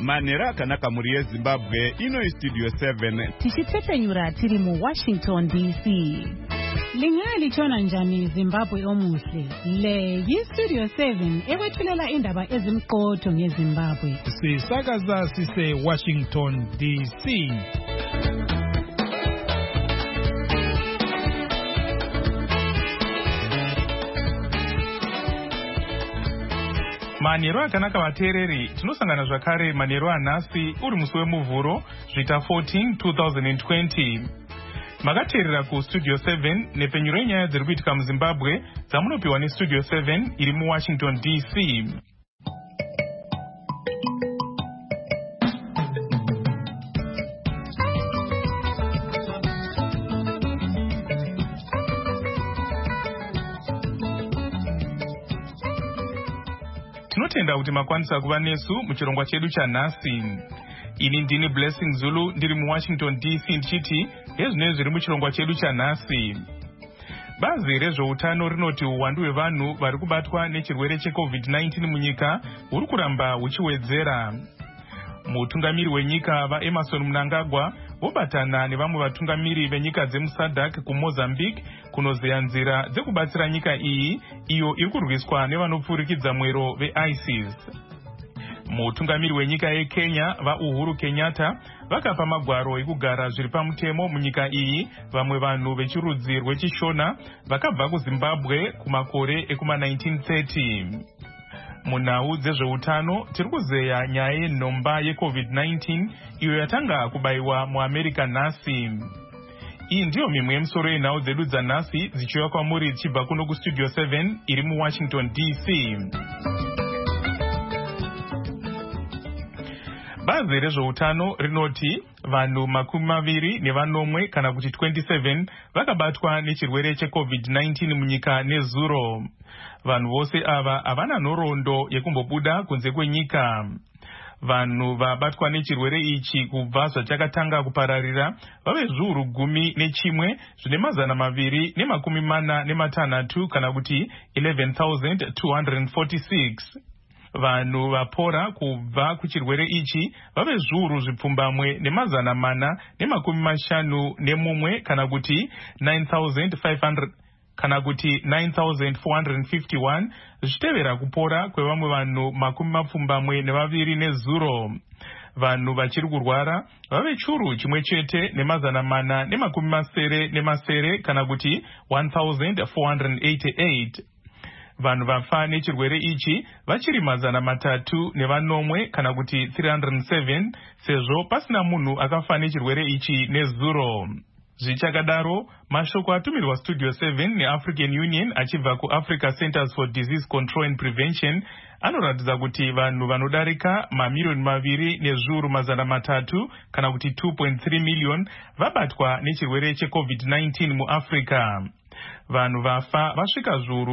Manera kanaka muri Zimbabwe ino studio 7 tichitsepenyura tiri mu Washington DC. Lingali chona njani Zimbabwe omuhle. Le yi studio 7 ewethulela indaba ezimqotho ngeZimbabwe. Sisakaza sise Washington DC. Manero akanaka vateereri, tinosangana zvakare manero anhasi uri musi wemuvhuro zvita 14 2020. Makateerera kustudio 7 nepenyuro yenyaya dziri kuitika muZimbabwe dzamunopiwa nestudio 7 iri muWashington DC. Tinotenda kuti makwanisa kuva nesu muchirongwa chedu chanhasi. Ini ndini Blessing Zulu ndiri muWashington DC ndichiti hezvinezvi zviri muchirongwa chedu chanhasi. Bazi rezveutano rinoti uwandu hwevanhu vari kubatwa nechirwere cheCovid-19 munyika huri kuramba huchiwedzera. Mutungamiri wenyika vaEmerson Mnangagwa vobatana nevamwe vatungamiri venyika dzemuSADC kuMozambique kunozeya nzira dzekubatsira nyika iyi iyo iri kurwiswa nevanopfurikidza mwero veISIS. Mutungamiri wenyika yeKenya vaUhuru Kenyatta vakapa magwaro ekugara zviri pamutemo munyika iyi vamwe vanhu vechirudzi rwechishona vakabva kuZimbabwe kumakore ekuma1930. Munhau dzezveutano tiri kuzeya nyaya yenhomba yeCovid-19 iyo yatanga kubayiwa muAmerica nhasi. Iyi ndiyo mimwe yemisoro yenhau dzedu dzanhasi dzichiuya kwamuri dzichibva kuno kustudio 7 iri muWashington DC. Bazi rezveutano rinoti vanhu 20 kana kuti 27 vakabatwa nechirwere cheCovid-19 munyika nezuro. Vanhu vose ava havana nhoroondo yekumbobuda kunze kwenyika. Vanhu vabatwa nechirwere ichi kubva zvachakatanga kupararira vave zviuru 11 zvine mazana 246 kana kuti 11,246. Vanhu vapora kubva kuchirwere ichi vave zviuru zvipfumbamwe nemazana 451 kana kuti 9,500 kana kuti 9,451 zvichitevera kupora kwevamwe vanhu 22 nezuro. Vanhu vachiri kurwara vave churu chimwe chete nemazana 470 kana kuti 1,488. Vanhu vafa nechirwere ichi vachiri mazana 309 kana kuti 307 sezvo pasina munhu akafa nechirwere ichi nezuro. Zvichakadaro, mashoko atumirwa Studio 7 neAfrican Union achibva kuAfrica Centers for Disease Control and Prevention anoratidza kuti vanhu vanodarika mamiliyoni 2,300,000 kana kuti 2.3 million vabatwa nechirwere cheCovid-19 muAfrica. Vanhu vafa vasvika zviuru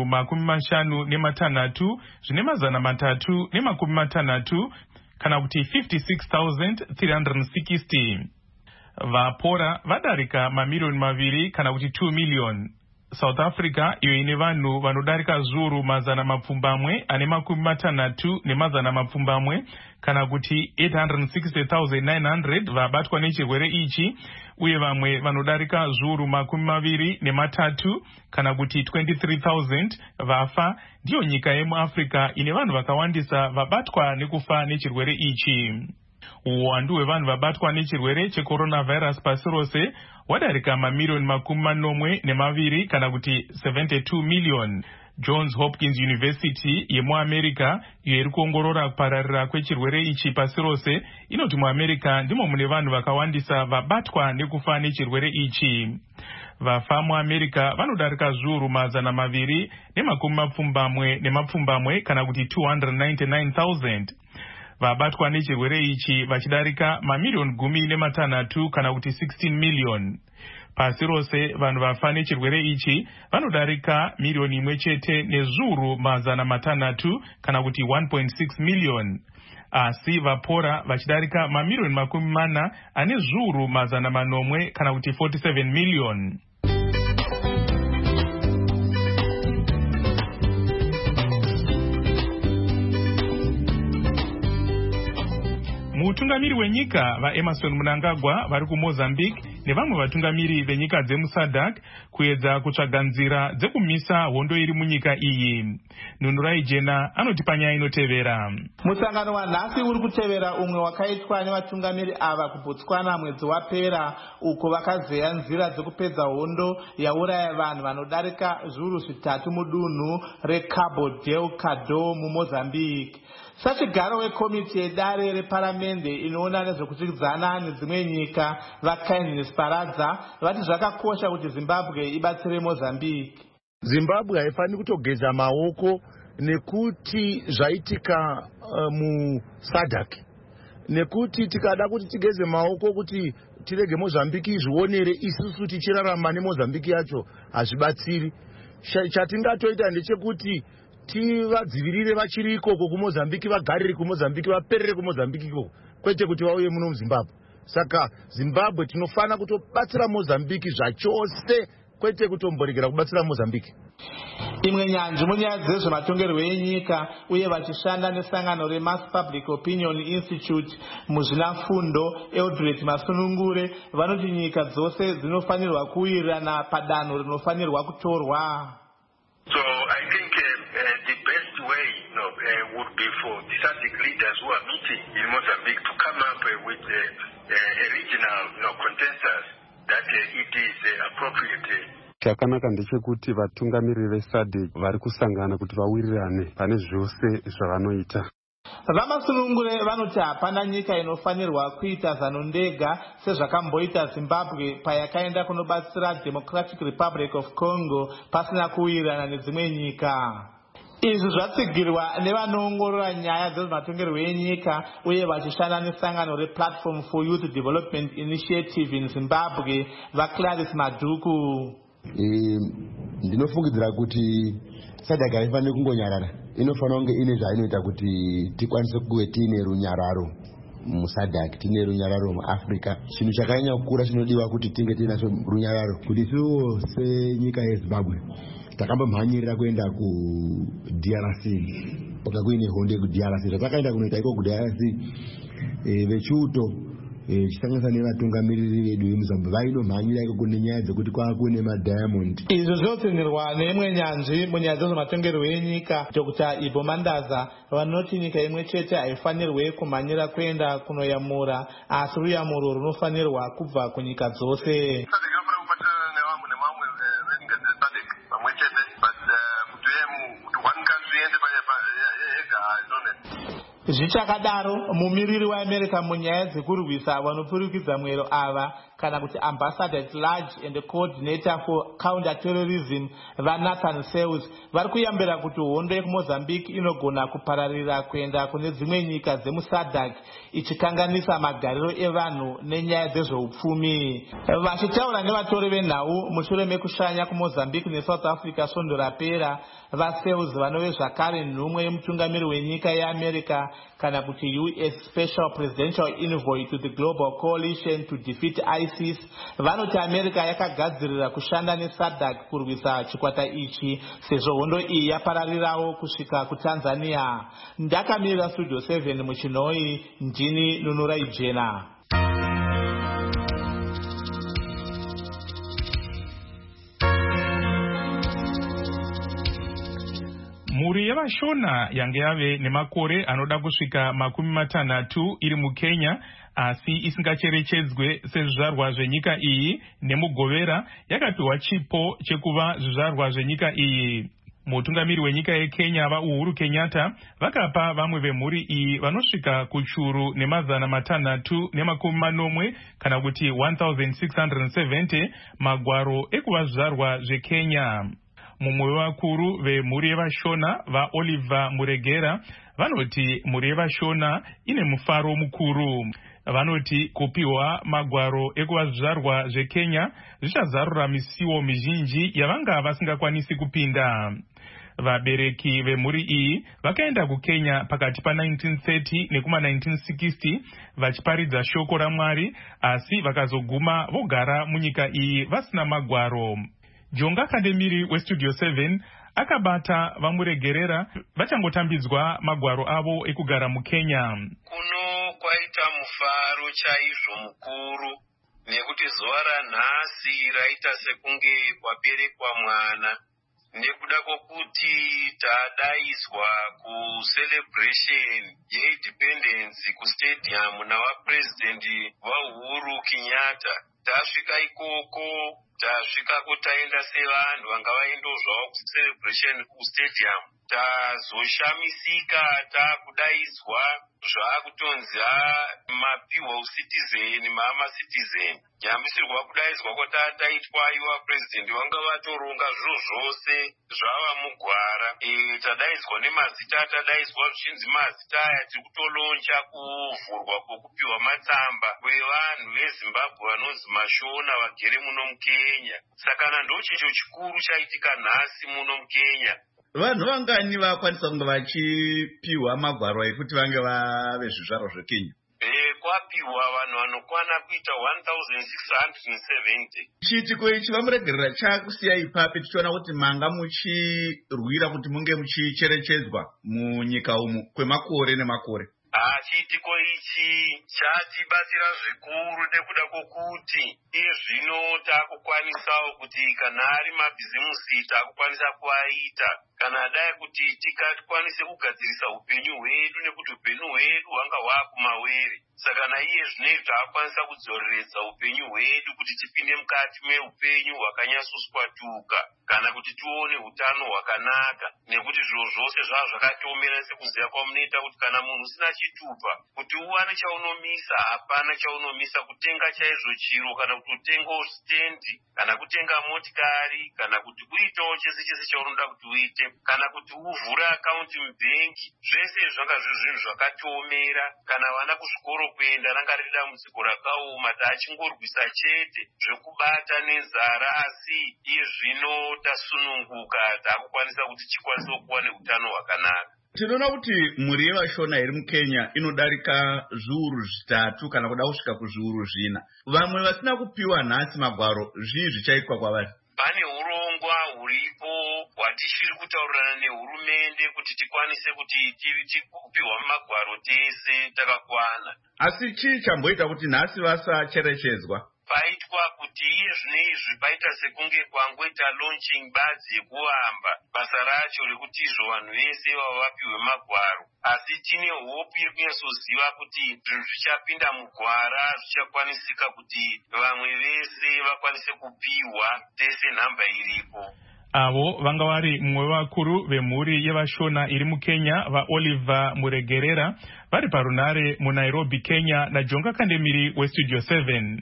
56 zvine mazana 360 kana kuti 56,360. Vapora vadarika mamiliyoni 2 kana kuti 2 million. South Africa iyo ine vanhu vanodarika zviuru 660 nemazana 200 kana kuti 860,900 vabatwa nechirwere ichi, uye vamwe vanodarika zviuru 23 kana kuti 23,000 vafa. Ndiyo nyika yemuAfrica ine vanhu vakawandisa vabatwa nekufa nechirwere ichi. Uwandu hwevanhu vabatwa nechirwere checoronavirus pasi rose wadarika mamiliyoni 42 kana kuti 72 million. Johns Hopkins University yemuAmerica iyo iri kuongorora kupararira kwechirwere ichi pasi rose inoti muAmerica ndimo mune vanhu vakawandisa vabatwa nekufa nechirwere ichi. Vafa muAmerica vanodarika zviuru 270 kana kuti 299,000. Vabatwa nechirwere ichi vachidarika mamiliyoni 16 kana kuti 16 million. Pasi rose vanhu vafa nechirwere ichi vanodarika miliyoni 1 chete nezviuru 600 kana kuti 1.6 million. Asi vapora vachidarika mamiliyoni 40 ane zviuru 800 kana kuti 47 million. Mutungamiri wenyika vaEmerson Mnangagwa vari kuMozambique nevamwe vatungamiri venyika dzemuSADC kuedza kutsvaga nzira dzekumisa hondo iri munyika iyi. Nunurai Jena anoti panyaya inotevera. Musangano wanhasi uri kutevera umwe wakaitwa nevatungamiri ava kuBotswana mwedzi wapera, uko vakazeya nzira dzekupedza hondo yauraya vanhu vanodarika zviuru 3 mudunhu reCabo Delgado muMozambique. Sachigaro wekomiti yedare reparamende inoona nezvekutyidzana nedzimwe nyika vaKindness Paradza vati zvakakosha kuti Zimbabwe ibatsire Mozambique. Zimbabwe haifaniri kutogeza maoko nekuti zvaitika muSADC, nekuti tikada kuti tigeze maoko kuti tirege Mozambique izvionere isusu tichirarama neMozambique yacho hazvibatsiri. Chatingatoita ndechekuti tivadzivirire vachiri ikoko kuMozambique, vagarire kuMozambique, vaperere kuMozambique ikoko, kwete kuti vauye muno muZimbabwe. Saka Zimbabwe tinofana kutobatsira Mozambique zvachose, kwete kutomboregera kubatsira Mozambique. Imwe nyanzvi munyaya dzezvematongerwo enyika uye vachishanda nesangano reMass Public Opinion Institute muzvinafundo Eldred Masunungure vanoti nyika dzose dzinofanirwa kuwirirana padanho rinofanirwa kutorwa. So I think the best way would be for the SADC leaders who are meeting in Mozambique to come up with a regional consensus that it is appropriate. Chakanaka ndechekuti vatungamiriri veSADC vari kusangana kuti vawirirane pane zvose zvavanoita. Vamasunungure vanoti hapana nyika inofanirwa kuita zano ndega sezvakamboita Zimbabwe payakaenda kunobatsira Democratic Republic of Congo pasina kuwirirana nedzimwe nyika. Izvi zvatsigirwa nevanoongorora nyaya dzezvematongerwo enyika uye vachishanda nesangano rePlatform for Youth Development Initiative in Zimbabwe vaClarice Maduku. Ndinofungidzira kuti SADC haifaniri kungonyarara, inofanira kunge ine zvainoita kuti tikwanise kuve tiine runyararo muSADC, tiine runyararo muAfrica. Chinhu chakanyanya kukura chinodiwa kuti tinge tiinacho runyararo, kuti isuwo senyika yeZimbabwe takambomhanyirira kuenda kuDRC, pakakuine hondo kuDRC. Zvatakaenda kunoita iko kuDRC vechiuto chisanganisa nevatungamiriri vedu vemuZimbabwe vainomhanyira iko kune nyaya dzekuti kwakune madiamond. Izvo zvinotsinirwa neimwe nyanzvi munyaya dzezvematongerwo enyika Dr. Ibo Mandaza vanoti nyika imwe chete haifanirwi kumhanyira kuenda kunoyamura, asi ruyamuro runofanirwa kubva kunyika dzose. Zvichakadaro mumiriri weAmerica munyaya dzekurwisa vanopfurikidza mwero ava kana kuti ambassador at large and coordinator for counter-terrorism vaNathan Sells vari kuyambira kuti hondo yekuMozambique inogona kupararira kuenda kune dzimwe nyika dzemuSADC ichikanganisa magariro evanhu nenyaya dzezveupfumi. Vachitaura nevatori venhau mushure mekushanya kuMozambique neSouth Africa svondo rapera, vaSells vanove zvakare nhumwe yemutungamiri wenyika yeAmerica kana kuti US Special Presidential Envoy to the Global Coalition to Defeat ISIS vanoti America yakagadzirira kushanda neSADC kurwisa chikwata ichi sezvo hondo iyi yapararirawo kusvika kuTanzania. Ndakamirira Studio 7 muChinoi, ndini Nunurai Jena. Mhuri yevashona yange yave nemakore anoda kusvika 60 iri muKenya asi isingacherechedzwe sezvizvarwa zvenyika iyi nemugovera yakapiwa chipo chekuva zvizvarwa zvenyika iyi. Mutungamiri wenyika yeKenya vaUhuru Kenyatta vakapa vamwe vemhuri iyi vanosvika kuchuru ne640 kana kuti 1670 magwaro ekuva zvizvarwa zveKenya. Mumwe wevakuru vemhuri yevashona vaOliver Muregera vanoti mhuri yevashona ine mufaro mukuru. Vanoti kupiwa magwaro ekuva zvizvarwa zveKenya zvichazarura misiwo mizhinji yavanga vasingakwanisi kupinda. Vabereki vemhuri iyi vakaenda kuKenya pakati pa1930 nekuma1960 vachiparidza shoko raMwari asi vakazoguma vogara munyika iyi vasina magwaro. Jonga Kademiri weStudio 7 akabata vamuregerera vachangotambidzwa magwaro avo ekugara muKenya. Kuno kwaita mufaro chaizvo mukuru nekuti zuva ranhasi raita sekunge kwaberekwa mwana nekuda kwokuti tadaiswa kucelebration yeindependence kustadium navapurezidendi vaUhuru Kenyatta. Tasvika ikoko, tasvikako taenda sevanhu vanga vaendozvawo kucelebration kustadium. Tazoshamisika takudaiswa zvakutonzi mapiwa citizen mama citizen. Nyambisirwa kudaiswa kwatataitwa iwa president vanga vatoronga zviro zvose zvava mugwara. Tadaiswa nemazita, tadaiswa zvichinzi mazita aya tiri kutolonja kuvhurwa kwokupiwa matsamba kwevanhu veZimbabwe vanonzi mashona vagere muno muKenya. Saka ndochicho chikuru chaitika nhasi muno muKenya. Vanhu vangani vakwanisa kunge vachipiwa magwaro ekuti vange vave zvizvarwa zveKenya? Kwapiwa vanhu vanokwana kuita 1670. Chiitiko ichi vamuregerera chakusiya ipapi tichiona kuti manga muchirwira kuti munge muchicherechedzwa munyika umu kwemakore nemakore. Chiitiko ichi chatibatsira zvikuru nekuda kwokuti iye zvino takukwanisawo kuti kana ari mabhizimusi takukwanisa kuaita, kana dai kuti tikakwanise kugadzirisa upenyu hwedu nekuti upenyu hwedu hwanga hwakumawere. Saka naiye zvinezvi takukwanisa kudzoreredza upenyu hwedu kuti tipinde mukati meupenyu hwakanyatsoswatuka kana kuti tione hutano hwakanaka, nekuti zviro zvose zvava zvakatiomera sekuziva kwamunoita kuti kana munhu usina chitupa kuti uwane chaunomisa, hapana chaunomisa kutenga chaizvo chiro kana kutotengawo stendi kana kutenga motikari kana kuti uitewo chese chese chaunoda kuti uite kana kuti uvhure akaunti mubhengi. Zvese zvanga zviri zvinhu zvakatiomera. Kana vana kuzvikoro kuenda ranga riri dambudziko rakaoma, taachingorwisa chete zvekubata nenzara, asi iye zvino tasununguka takukwanisa kuti chikwanise kuva neutano hwakanaka. Tinoona kuti mhuri yevashona iri muKenya inodarika zviuru zvitatu kana kuda kusvika kuzviuru zvina. Vamwe vasina kupiwa nhasi magwaro, zvii zvichaitwa kwavari? Pane urongwa huripo hwatichiri kutaurirana nehurumende kuti tikwanise kuti tipiwa magwaro tese takakwana. Asi chii chamboita kuti nhasi vasacherechedzwa? Paitwa kuti iye zvinezvi paita sekunge kwangoita launching badzi yekuamba basa racho rekuti izvo vanhu vese vava vapiwe magwaro. Asi tine hope yekunyasoziva kuti zvinhu zvichapinda mugwara zvichakwanisika kuti vamwe vese vakwanise kupiwa tese nhamba iripo. Avo vanga vari mumwe vakuru vemhuri yevashona iri muKenya vaOliver Muregerera vari parunare muNairobi, Kenya naJonga Kandemiri weStudio 7.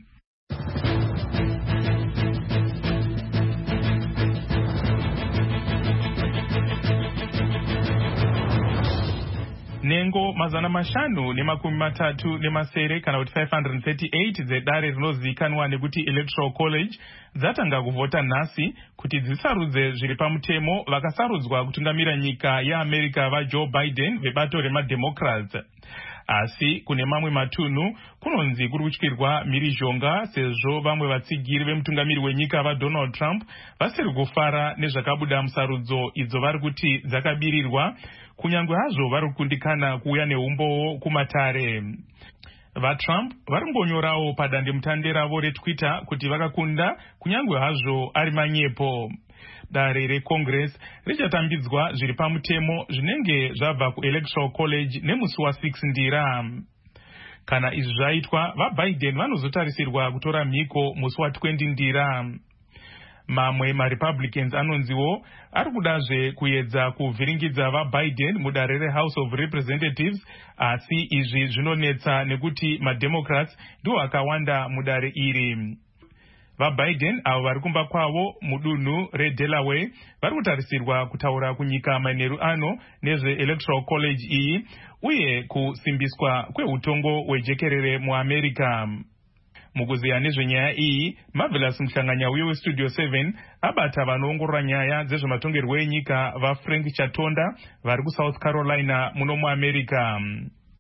Nengo mazana mashanu nemakumi matatu nemasere kana kuti 538 dzedare rinozivikanwa nekuti Electoral College dzatanga kuvhota nhasi kuti dzisarudze zviri pamutemo vakasarudzwa kutungamira nyika yeAmerica vaJoe Biden vebato remademocrats. Asi kune mamwe matunhu kunonzi kuri kutyirwa mhirizhonga sezvo vamwe vatsigiri vemutungamiri wenyika vaDonald Trump vasiri kufara nezvakabuda musarudzo idzo vari kuti dzakabirirwa, kunyange hazvo vari kukundikana kuuya neumbowo kumatare. VaTrump vari kungonyorawo padandemutande ravo reTwitter kuti vakakunda kunyange hazvo ari manyepo. Dare reCongress richatambidzwa zviri pamutemo zvinenge zvabva kuElectoral College nemusi wa6 Ndira. Kana izvi zvaitwa, vaBiden vanozotarisirwa kutora mhiko musi wa20 Ndira. Mamwe maRepublicans anonziwo ari kudazve kuedza kuvhiringidza vaBiden mudare reHouse of Representatives, asi izvi zvinonetsa nekuti maDemocrats ndiwo akawanda mudare iri. VaBiden avo vari kumba kwavo mudunhu reDelaware vari kutarisirwa kutaura kunyika manheru ano nezveElectoral College iyi uye kusimbiswa kweutongo hwejekerere muAmerica. Mukuziya nezvenyaya iyi, Marvelous Muhlanganyauye weStudio 7 abata vanoongorora nyaya dzezvematongerwo enyika vaFrank Chatonda vari kuSouth Carolina muno muAmerica.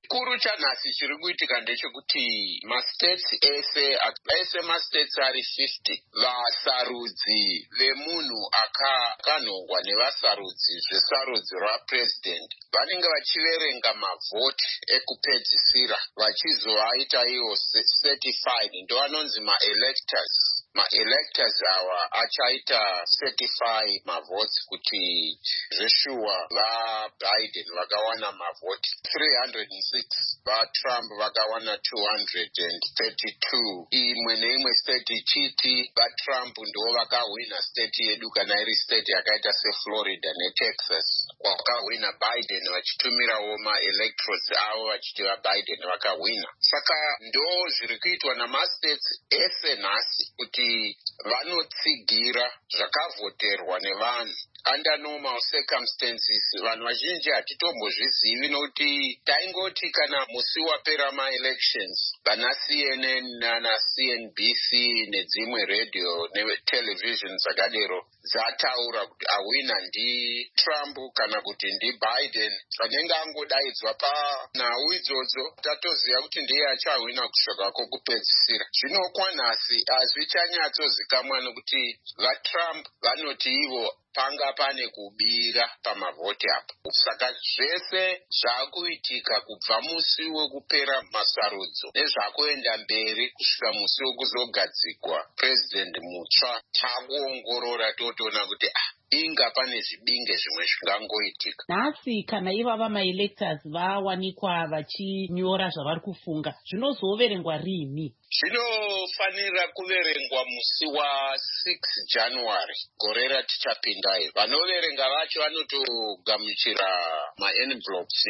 Chikuru chanhasi chiri kuitika ndechekuti mastates ese mastates ari 50 vasarudzi vemunhu akanhongwa nevasarudzi zvesarudzi rwapresident vanenge vachiverenga mavhoti ekupedzisira vachizoaita iwo certified ndovanonzi ma-electors awa achaita certify mavhoti kuti zveshuwa vaBiden vakawana mavhoti 306 vaTrump vakawana 232 imwe neimwe state ichiti vaTrump ndo vakahwina state yedu kana iri state yakaita seFlorida neTexas wakahwina Biden vachitumirawo ma-electorates avo vachiti vaBiden vakahwina. Saka ndo zviri kuitwa namastates ese nhasi kuti vanotsigira zvakavhoterwa nevanhu under normal circumstances. Vanhu vazhinji hatitombozvizivi nokuti taingoti kana musi wapera ma-elections vana CNN nana CNBC nedzimwe radio netelevision dzakadero dzataura kuti awina ndiTrump kana kuti ndiBiden vanenge angodaidzwa panhau idzodzo tatoziva kuti ndiye achahwina kusvika kwokupedzisira. Zvino kwanhasi hazvichanyatsozikamwa nokuti vaTrump vanoti ivo panga pane kubira pamavhoti apo. Saka zvese zvakuitika kubva musi wekupera masarudzo nezvakuenda mberi kusvika musi wekuzogadzikwa president mutsva takuongorora totoona kuti inga pane zvibinge zvimwe zvingangoitika. Nhasi kana ivava ma-electors vawanikwa vachinyora zvavari kufunga zvinozoverengwa rini? Zvinofanira kuverengwa musi wa6 January gore ratichapinda iri. Vanoverenga vacho vanotogamuchira ma-envelopes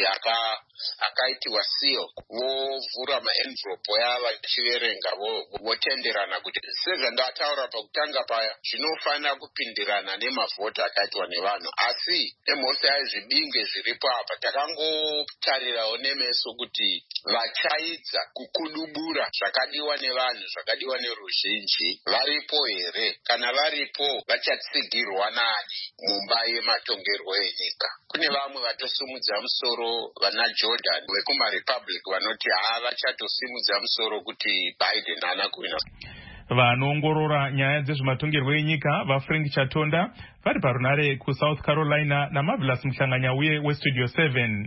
akaitiwa seal vovhura ma-envelope aya vachiverenga votenderana kuti sezvandataura pakutanga paya zvinofanira kupindirana nemavhoti akaitwa nevanhu. Asi nemhose aizvibinge zviripo apa takangotarirawo nemeso kuti vachaidza kukudubura zvakadiwa nevanhu zvakadiwa neruzhinji varipo here? Kana varipo vachatsigirwa nani mumba yematongerwo enyika? Kune vamwe vatosimudza musoro vana Jordan vekumaRepublic vanoti vachatosimudza musoro kuti Biden haana kuwina. Vanoongorora nyaya dzezvematongerwo enyika vaFrank Chatonda vari parunare kuSouth Carolina naMarvelous Muhlanganyauye weStudio 7.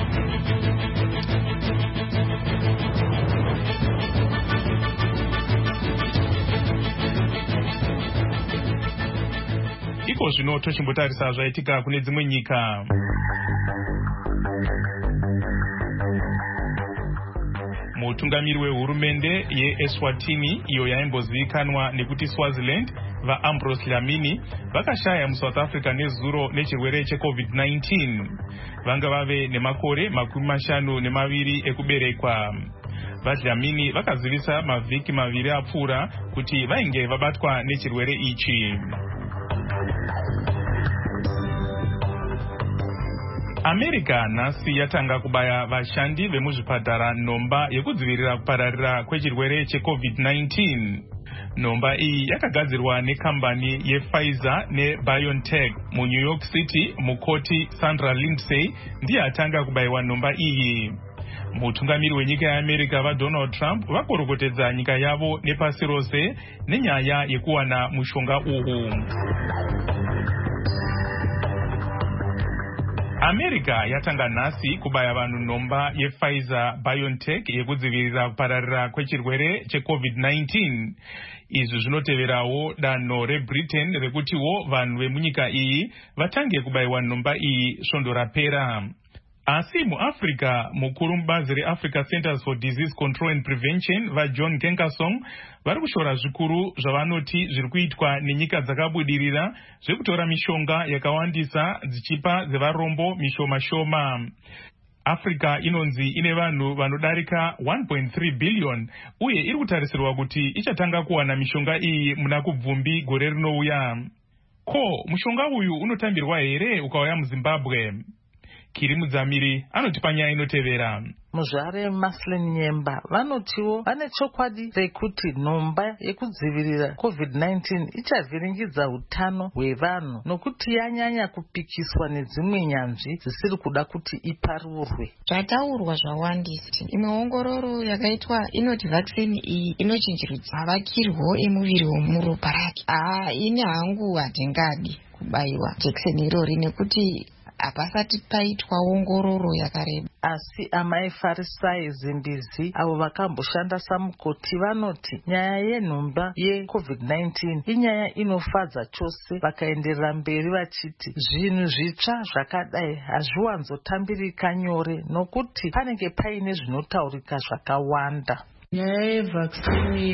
Iko zvino tochimbotarisa zvaitika kune dzimwe nyika. Mutungamiri wehurumende yeEswatini iyo yaimbozivikanwa nekuti Swaziland vaAmbrose Dlamini vakashaya muSouth Africa nezuro nechirwere cheCovid-19. Vanga vave nemakore 52 ekuberekwa. VaDlamini vakazivisa mavhiki 2 apfuura kuti vainge vabatwa nechirwere ichi. America nhasi yatanga kubaya vashandi vemuzvipatara nhomba yekudzivirira kupararira kwechirwere cheCovid-19. Nhomba iyi yakagadzirwa nekambani yePfizer neBioNTech muNew York City. Mukoti Sandra Lindsay ndiye atanga kubayiwa nhomba iyi. Mutungamiri wenyika yeAmerica vaDonald Trump vakorokotedza nyika yavo nepasi rose nenyaya yekuwana mushonga uhu. America yatanga nhasi kubaya vanhu nhomba yePfizer BioNTech yekudzivirira kupararira kwechirwere cheCovid-19. Izvi zvinoteverawo danho reBritain rekutiwo vanhu vemunyika iyi vatange kubayiwa nhomba iyi svondo rapera. Asi muAfrica mukuru mubazi reAfrica Centers for Disease Control and Prevention vaJohn Nkengasong vari kushora zvikuru zvavanoti zviri kuitwa nenyika dzakabudirira zvekutora mishonga yakawandisa dzichipa dzevarombo mishoma-shoma. Africa inonzi ine vanhu vanodarika 1.3 billion uye iri kutarisirwa kuti ichatanga kuwana mishonga iyi muna kubvumbi gore rinouya. Ko, mushonga uyu unotambirwa here ukauya muZimbabwe? Kiri Mudzamiri anotipa nyaya inotevera. Muzvare Maslin Nyemba vanotiwo vane chokwadi rekuti nhomba yekudzivirira COVID-19 ichavhiringidza utano hwevanhu nokuti yanyanya kupikiswa nedzimwe nyanzvi dzisiri kuda kuti iparurwe. Zvataurwa zvawandisa. Imwe ongororo yakaitwa inoti vaccine iyi inochinjirudza mavakirwo emuviri womuropa rake. Ine hangu hatingadi kubaiwa jekiseni irori nekuti hapasati paitwa ongororo yakareba. Asi amai Farisai Zimbizi avo vakamboshanda samukoti vanoti nyaya yenhomba yeCovid-19 inyaya inofadza chose. Vakaenderera mberi vachiti zvinhu zvitsva zvakadai hazviwanzotambirika nyore nokuti panenge paine zvinotaurika zvakawanda. Nyaya yevhakisini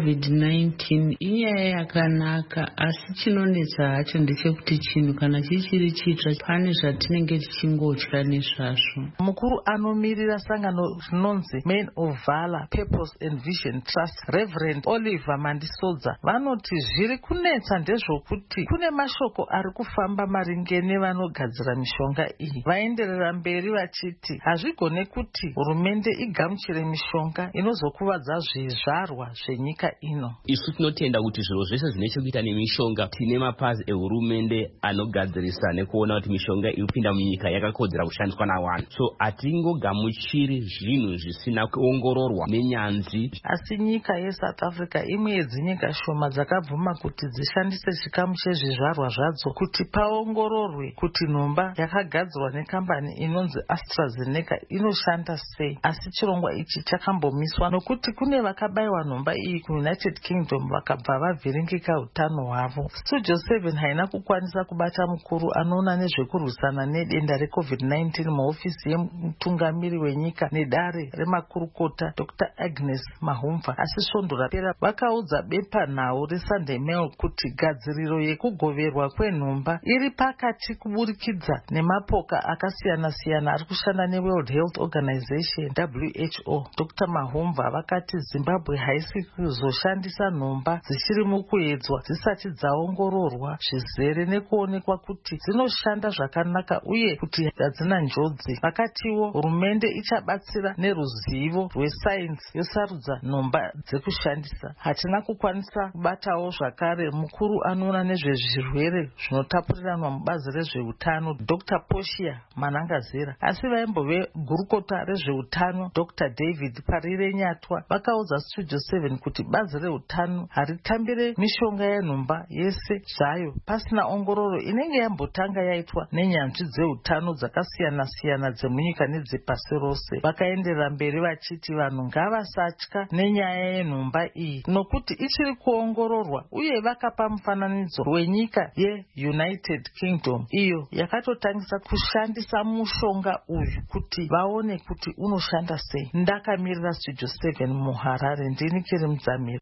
yeCovid-19 inyaya yakanaka, asi chinonetsa hacho ndechekuti chinhu kana chichiri chitsva pane zvatinenge tichingotya nezvazvo. Mukuru anomirira sangano rinonzi Men of Valor, Purpose and Vision Trust, Reverend Oliver Mandisodza, vanoti zviri kunetsa ndezvokuti kune mashoko ari kufamba maringe nevanogadzira mishonga iyi. Vaenderera mberi vachiti hazvigone kuti hurumende igamuchire mishonga inozokuvadza zvizvarwa zvenyika ino. Isu tinotenda kuti zviro zvese zvine chekuita nemishonga tine mapazi ehurumende anogadzirisa nekuona kuti mishonga irikupinda munyika yakakodzera kushandiswa navanhu. So hatingogamuchiri zvinhu zvisina kuongororwa nenyanzvi. Asi nyika yeSouth Africa imwe yedzinyika shoma dzakabvuma kuti dzishandise chikamu chezvizvarwa zvadzo kuti paongororwe kuti nhomba yakagadzirwa nekambani inonzi AstraZeneca inoshanda sei. Asi chirongwa ichi chakambomiswa nokuti kune vakabayiwa nhomba iyi kuUnited Kingdom vakabva vavhiringika utano hwavo. Studio 7 haina kukwanisa kubata mukuru anoona nezvekurwisana nedenda reCovid-19 muhofisi yemutungamiri wenyika nedare remakurukota Dr. Agnes Mahumva, asi svondo rapera vakaudza bepanhau reSunday Mail kuti gadziriro yekugoverwa kwenhomba iri pakati kuburikidza nemapoka akasiyana-siyana ari kushanda neWorld Health Organization WHO. Dr. Mahumva vakati Zimbabwe haisi kuzoshandisa nhomba dzichiri mukuedzwa dzisati dzaongororwa zvizere nekuonekwa kuti dzinoshanda zvakanaka uye kuti hadzina njodzi. Vakatiwo hurumende ichabatsira neruzivo rwesainzi yosarudza nhomba dzekushandisa. Hatina kukwanisa kubatawo zvakare mukuru anoona nezvezvirwere zvinotapuriranwa mubazi rezveutano Dr. Poshia Manangazira, asi vaimbove gurukota rezveutano Dr. David Parire Nyatwa vakaudza Studio 7 kuti bazi reutano haritambire mishonga yenhomba yese zvayo pasina ongororo inenge yambotanga yaitwa nenyanzvi dzeutano dzakasiyana-siyana dzemunyika nedzepasi rose. Vakaenderera mberi vachiti vanhu ngavasatya nenyaya yenhomba iyi nokuti ichiri kuongororwa, uye vakapa mufananidzo wenyika yeUnited Kingdom iyo yakatotangisa kushandisa mushonga uyu kuti vaone kuti unoshanda sei. Ndakamirira Studio 7 muHarare, ndini Kiri Mudzamiri.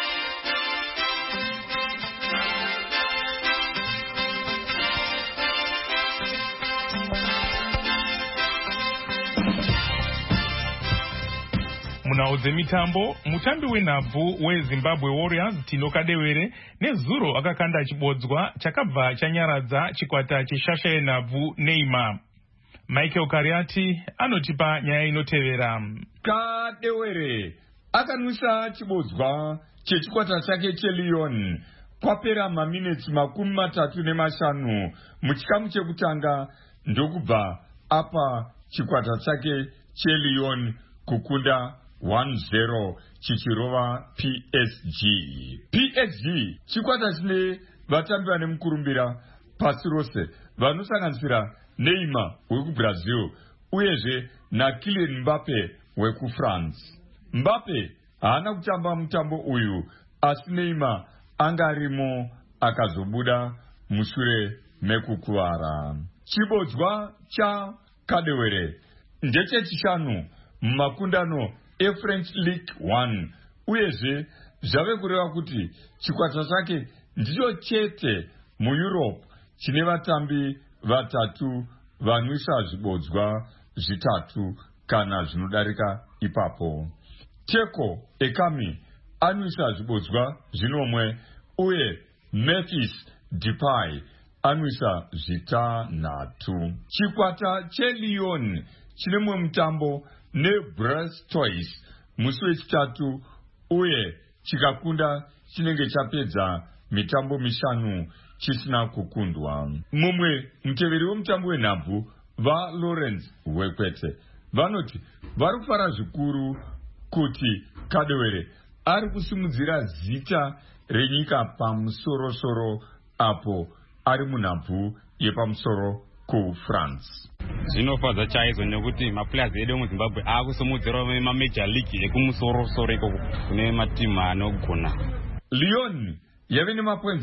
Munhau dzemitambo, mutambi wenhabvu weZimbabwe Warriors Tino Kadewere nezuro akakanda chibodzwa chakabva chanyaradza chikwata cheshasha yenhabvu Neymar. Michael Kariati anotipa nyaya inotevera. Kadewere akanwisa chibodzwa chechikwata chake cheLyon kwapera maminitsi 35 muchikamu chekutanga ndokubva apa chikwata chake cheLyon kukunda 1-0 chichirova PSG. PSG chikwata chine vatambi vane mukurumbira pasi rose vanosanganisira Neymar wekuBrazil uyezve naKylian Mbappe wekuFrance. Mbappe haana kutamba mutambo uyu, asi Neymar anga arimo akazobuda mushure mekukuvara. Chibodzwa chaKadewere ndechechishanu mumakundano eFrench League 1 uyezve zvave kureva kuti chikwata chake ndicho chete muEurope chine vatambi vatatu vanwisa zvibodzwa zvitatu kana zvinodarika ipapo. Teko Ekami anwisa zvibodzwa zvinomwe uye Memphis Depay anwisa zvitanhatu. Chikwata cheLyon chine mumwe mutambo neBlastoise musi wechitatu uye chikakunda chinenge chapedza mitambo 5 chisina kukundwa. Mumwe muteveri wemutambo wenhabvu vaLawrence Wekwete vanoti vari kufara zvikuru kuti Kadewere ari kusimudzira zita renyika pamusorosoro apo ari munhabvu yepamusoro kuFrance. Zvinofadza chaizvo nekuti maplayers edu muZimbabwe akusimudzira major league ekumusoro ikoko kune matimu anogona. Lyon yave nemapoints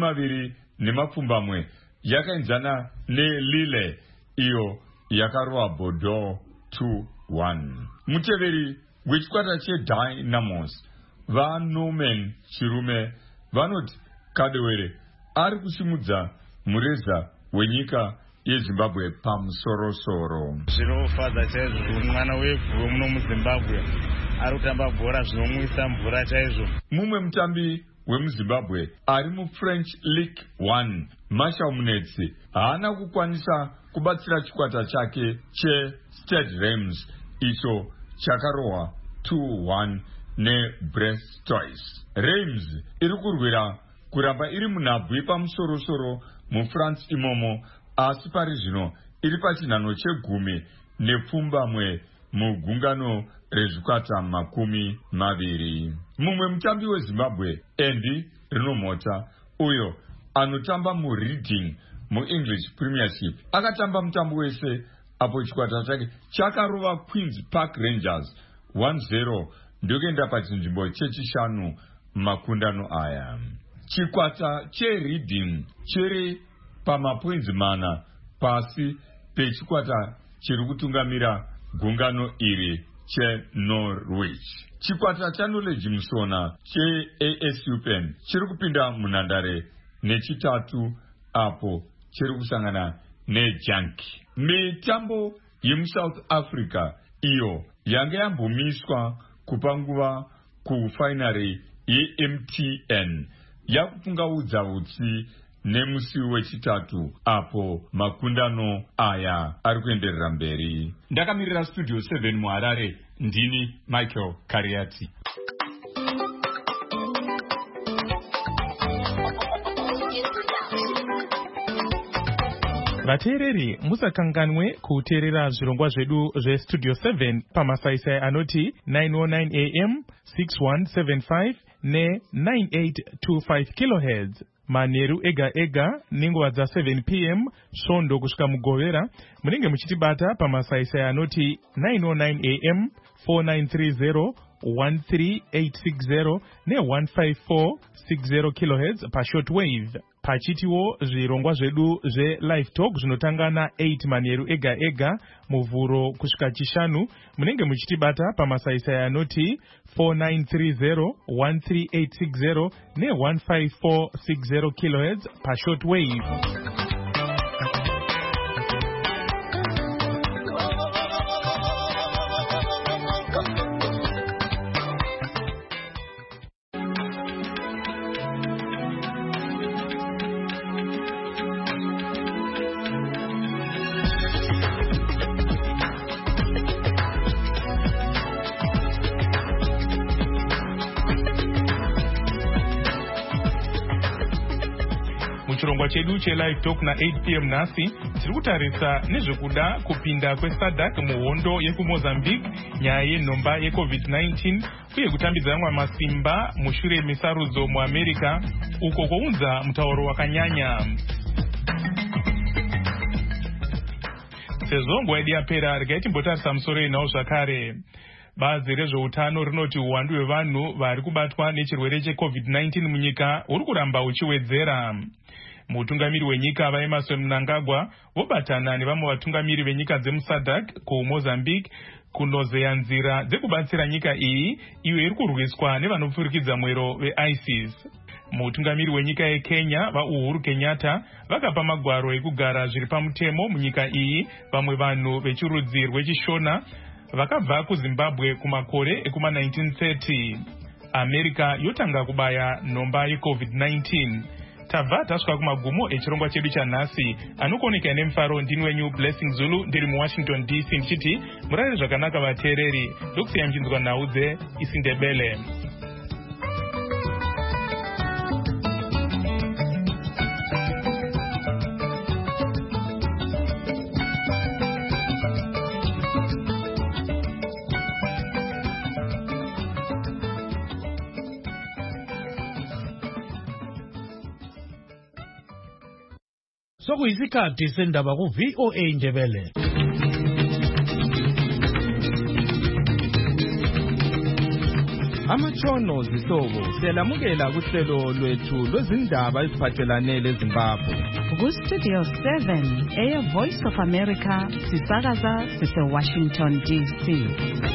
20 yakaenzana neLille iyo yakarova Bordeaux 2-1. Muteveri wechikwata cheDynamos vaNorman Chirume vanoti Kadewere ari kusimudza mureza wenyika yeZimbabwe pamusorosoro. Zvinofadza chaizvo mwana wevhu muno muZimbabwe ari kutamba bhora zvinomwisa mvura chaizvo. Mumwe mutambi wemuZimbabwe ari muFrench League 1 Marshall Munetsi haana kukwanisa kubatsira chikwata chake cheStade Reims icho chakarohwa 2-1 neBlastoise. Reims iri kurwira kuramba iri munhabvu yepamusorosoro muFrance imomo, asi pari zvino iri pachinhano che10 nepfumbamwe mugungano rezvikwata 20. Mumwe mutambi weZimbabwe Andy Rinomhota uyo anotamba muReading muEnglish Premiership akatamba mutambo wese apo chikwata chake chakarova Queen's Park Rangers 1-0 ndokuenda pachinzvimbo chechishanu makundano aya. Chikwata cheReading chiri pamapoints 4 pasi pechikwata chiri kutungamira gungano iri cheNorwich. Chikwata chaKnowledge Musona cheASU Pen chiri kupinda munhandare nechitatu apo chiri kusangana neJunkie. Mitambo yemuSouth Africa iyo yanga yambomiswa kupa nguva kufainari yeMTN yakupungaudza utsi nemusi wechitatu apo makundano aya ari kuenderera mberi. Ndakamirira Studio 7 muHarare, ndini Michael Kariati. Vateereri musakanganwe kuteerera zvirongwa zvedu zveStudio 7 pamasaisai anoti 909 AM 6175 ne9825 kHz manheru ega ega nenguva dza7 PM svondo kusvika mugovera. Munenge muchitibata pamasaisai anoti 909 AM 4930 13860 ne15460 kHz pashortwave. Pachitiwo zvirongwa zvedu zveLive Talk zvinotanga na8 manheru ega ega muvhuro kusvika chishanu. Munenge muchitibata pamasaisai anoti 4930 13860 ne15460 kHz pashortwave. Muchirongwa chedu cheLive Talk na8 PM nhasi tiri kutarisa nezvekuda kupinda kweSADC muhondo yekuMozambique, nyaya yenhomba yeCovid-19 uye kutambidzanwa masimba mushure mesarudzo muAmerica uko kwounza mutauro wakanyanya. Sezvo nguva yedu yapera, regai timbotarisa musoro yenhau zvakare. Bazi rezveutano rinoti uwandu hwevanhu vari kubatwa nechirwere cheCovid-19 munyika huri kuramba huchiwedzera. Mutungamiri wenyika vaEmmerson Mnangagwa vobatana nevamwe vatungamiri venyika dzemuSADC kuMozambique kunozeya nzira dzekubatsira nyika iyi iyo iri kurwiswa nevanopfurikidza mwero veISIS. Mutungamiri wenyika yeKenya vaUhuru Kenyatta vakapa magwaro ekugara zviri pamutemo munyika iyi vamwe vanhu vechirudzi rwechishona vakabva kuZimbabwe kumakore ekuma1930. America yotanga kubaya nhomba yeCovid-19. tabva tasvika kumagumo echirongwa chedu chanhasi. Anokuoneka nemufaro ndini wenyu Blessing Zulu ndiri muWashington DC ndichiti murare zvakanaka vateereri. Ndokusiya mchinzwa nhau dzeIsindebele. Sokuyisikhathi sendaba ku-VOA Indebele. Amatshono zihlobo siyalamukela kuhlelo lwethu lwezindaba eziphathelane leZimbabwe. Ku-Studio 7 Air Voice of America sisakaza sise-Washington DC.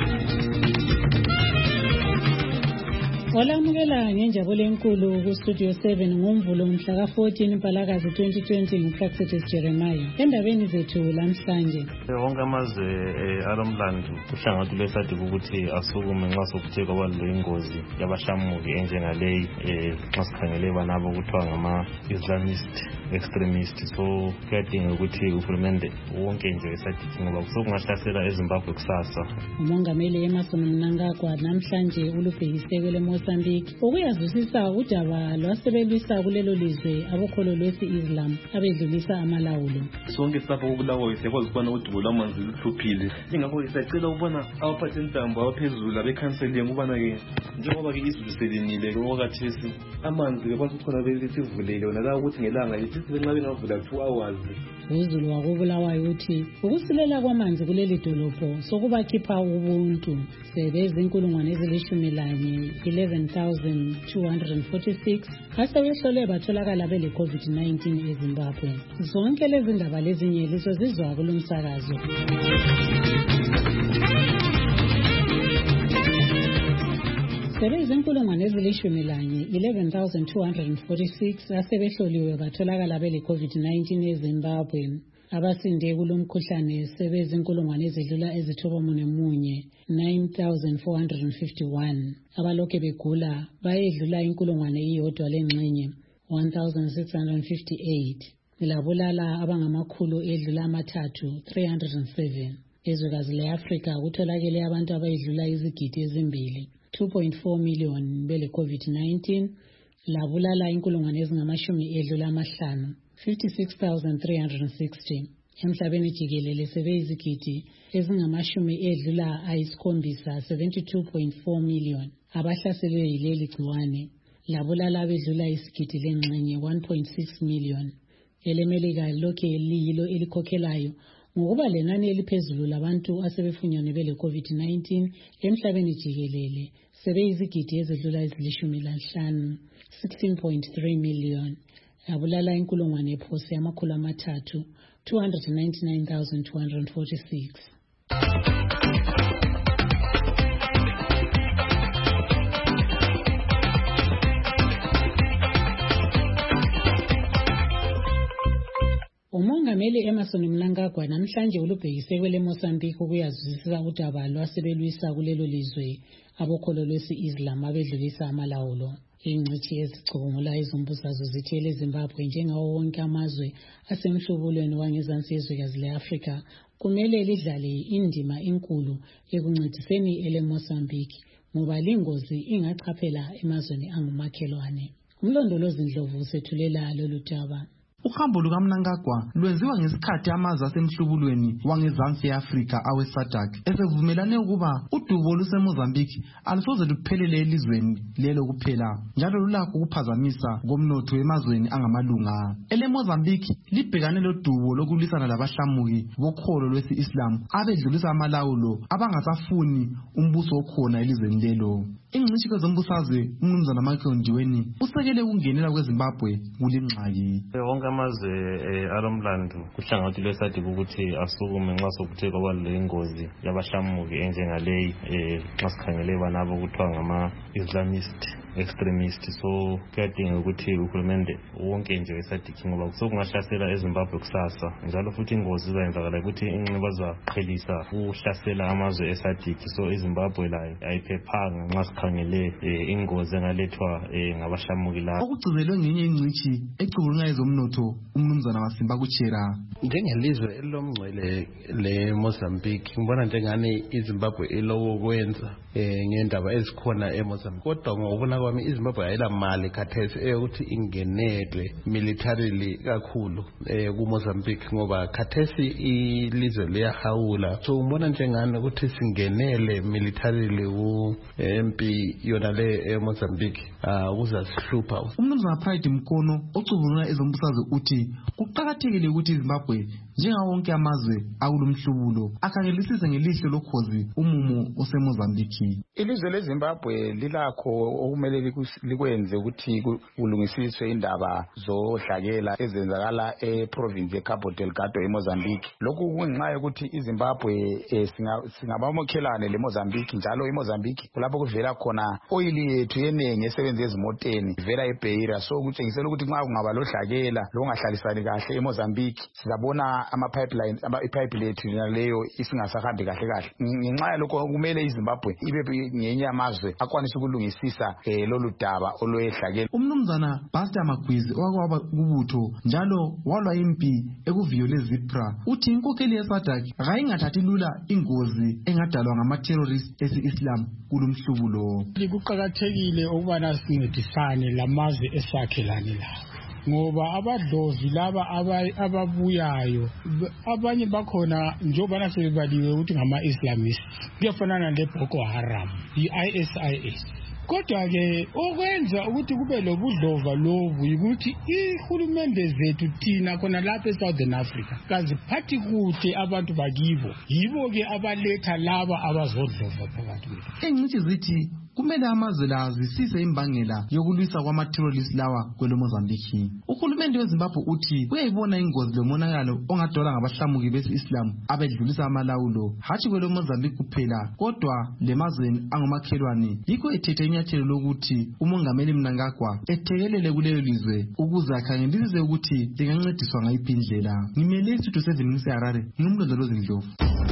Olamukela ngenjabulo enkulu ku-Studio 7 ngoMvulo mhla ka-14 Mpalakazi 2020 nguPlaxitis Jeremiah. Endabeni zethu lamhlanje, wonke amazwe alomlando uhlangothi lwesathi ukuthi asukume nxa sokuthe kwaba lengozi yabashamuki enjengaleyi nxa sikhangele banabo kuthiwa ngama-Islamist extremist. So kuyadinga ukuthi uhulumende wonke nje esathi ngoba sokungahlasela eZimbabwe kusasa. uMongameli Emmerson Mnangagwa namhlanje ulubhekise kwele Mozambique ukuyazwisisa udaba lwasebelwisa kulelo lizwe abokholo lwesi-Islam abedlulisa amalawulo. Sonke silapha koBulawayo siyakwazi ukubona udubo lwamanzi luhluphile, ingakho siyacela ukubona abaphathintambo abaphezulu abekhanseling ukubana-ke njengoba-ke izulu selinile okwakhathesi amanzi bekwazi ukukhona besivulele wona la ukuthi ngelanga isithi benxa bengavula 2 hours. uZulu wakubulawayo uthi ukusilela kwamanzi kuleli dolobho sokubakhipha ubuntu. Sebeze inkulungwane ezilishumi-11 11,246 asebehlole batholakala bele COVID-19 eZimbabwe. Zonke lezi ndaba lezinye lizozizwa kulo msakazo. Sebeze inkulungwane ezilishumi-11 11,246 asebehloliwe batholakala bele COVID-19 eZimbabwe. Abasinde kulo mkhuhlane sebeze inkulungwane ezidlula ezithobamunye 9,451. Abalokhe begula bayedlula inkulungwane iyodwa lengxenye 1,658. Labulala abangamakhulu edlula amathathu 307. Ezwekazi le-Afrika kutholakele abantu abayedlula izigidi ezimbili 2.4 million bele COVID-19. Labulala inkulungwane ezingamashumi edlula amahlanu 56,360. Emhlabeni jikelele sebeyizigidi ezingamashumi edlula ayisikhombisa 72.4 million abahlaselwe yileli gciwane. Labulala abedlula isigidi lengxenye 1.6 million. EleMelika lokhe liyilo elikhokhelayo ngokuba lenani eliphezulu labantu asebefunyanwe bele COVID-19 emhlabeni jikelele sebeyizigidi ezidlula ezilishumi-5 16.3 million. Abulala inkulungwane ephose amakhulu amathathu 299,246. uMongameli Emmerson Mnangagwa namhlanje ulubhekise kwele Mozambique ukuyazwisisa udaba lwasebelwisa kulelo lizwe abokholo lwesi-Islam abedlulisa amalawulo. Ingcitshi ezicubungula izombusazwe zithi eleZimbabwe njengawo wonke amazwe asemhlubulweni wangezansi yezwekazi le-Afrika kumele lidlale indima enkulu ekuncediseni eleMozambique ngoba lingozi ingachaphela emazweni angumakhelwane. Umlondolozi Ndlovu usethulela lolu daba. Uhambo lukaMnangagwa lwenziwa ngesikhathi amazwe asemhlubulweni wangezansi ye-Afrika awe-SADC esevumelane ukuba udubo luseMozambique alusoze luphelele elizweni lelo kuphela njalo lulakho ukuphazamisa komnotho emazweni angamalunga. EleMozambique libhekane lodubo lokulwisana labahlamuki bokholo lwesi-Islam abedlulisa amalawulo abangasafuni umbuso okhona elizweni lelo. Ingcitshi kwezombusazwe uMnumzana Michael Ndiweni usekele ukungenela kweZimbabwe kule ngxaki. Wonke amazwe alomlando uhlangothi lwesathi ukuthi asukume nxa sokuthe kwaba lengozi yabahlamuki enjengaleyi nxa sikhangele banabo kuthiwa ngama-Islamist extremist. So kuyadinga ukuthi uhulumende wonke nje weSADC ngoba sokungahlasela eZimbabwe kusasa, njalo futhi ingozi izayenzakala ukuthi inqeba zaqhelisa ukuhlasela amazwe eSADC. So iZimbabwe layo ayiphephanga nxa sikhangele ingozi engalethwa ngabashamuki la. Okugcizelwe ngenye ingcithi ecubulunga ezomnotho umnumzana Masimba Kuchera. Njengelizwe elomngcwele leMozambique ngibona njengani iZimbabwe ilowo kwenza ngendaba ezikhona eMozambique. Kodwa ngokubona kwami iZimbabwe ayila mali khathesi eyokuthi ingenele militarily kakhulu kuMozambique ngoba khathesi ilizwe liyahawula. So ngibona njengani ukuthi singenele militarily ku-MP yona le eMozambique kuzasihlupha. Umnumzana Pride Mkono ocubulunga ezombusazwe uthi kuqakathekile ukuthi iZimbabwe njengawo wonke amazwe akulomhlubulo akhangelisise ngelihlo lokhozi umumo oseMozambique. Ilizwe leZimbabwe lilakho okumele likwenze ukuthi kulungisiswe indaba zodlakela ezenzakala eprovince yeCabo Delgado eMozambique. Lokhu kungenxa yokuthi iZimbabwe singabamokhelane leMozambique, njalo eMozambique kulapho kuvela khona oil yethu yenenge esebenza ezimoteni ivela eBeira. So kutshengisela ukuthi nxa kungaba lodlakela lokungahlalisani kahle eMozambique sizabona ipipe lethu leyo isingasahambi kahle. Ngenxa yalokho kumele iZimbabwe ibe ngenye amazwe akwanisa ukulungisisa lolu daba olwehlakela. Umnumzana Buster Magwizi owakwaba kubutho njalo walwa impi ekuviyole Zipra uthi inkokeli yeSADC ayingathathi lula ingozi engadalwa ngama-terrorist esi-Islam kulomhlubulo. Kuqakathekile ukubana sincedisane lamazwe esakhelane lawo ngoba abadlozi laba ababuyayo abanye bakhona njengoba sebebaliwe ukuthi ngama-Islamist kuyafanana leBoko Haram, i-ISIS. Kodwa-ke okwenza ukuthi kube lobudlova lobu yikuthi ihulumende zethu thina khona lapha eSouthern Africa kaziphathi kuhle abantu bakibo, yibo-ke abaletha laba abazodlova phakathi kwethu. Ingcithi zithi kumele amazwe la azisise imbangela yokulwisa kwama-terrorist lawa kweleMozambique. Uhulumende weZimbabwe uthi uyayibona ingozi lomonakalo ongadalwa ngabahlamuki besi-Islam abedlulisa amalawulo hatshi kweleMozambique kuphela kodwa lemazweni angomakhelwane. Yikho ethethe inyathelo lokuthi umongameli Mnangagwa ethekelele kuleyo lizwe ukuze akhangelisise ukuthi lingancediswa ngayiphi indlela. Ngimele isithuthi sezinisi Harare, ngumlondolozi Ndlovu.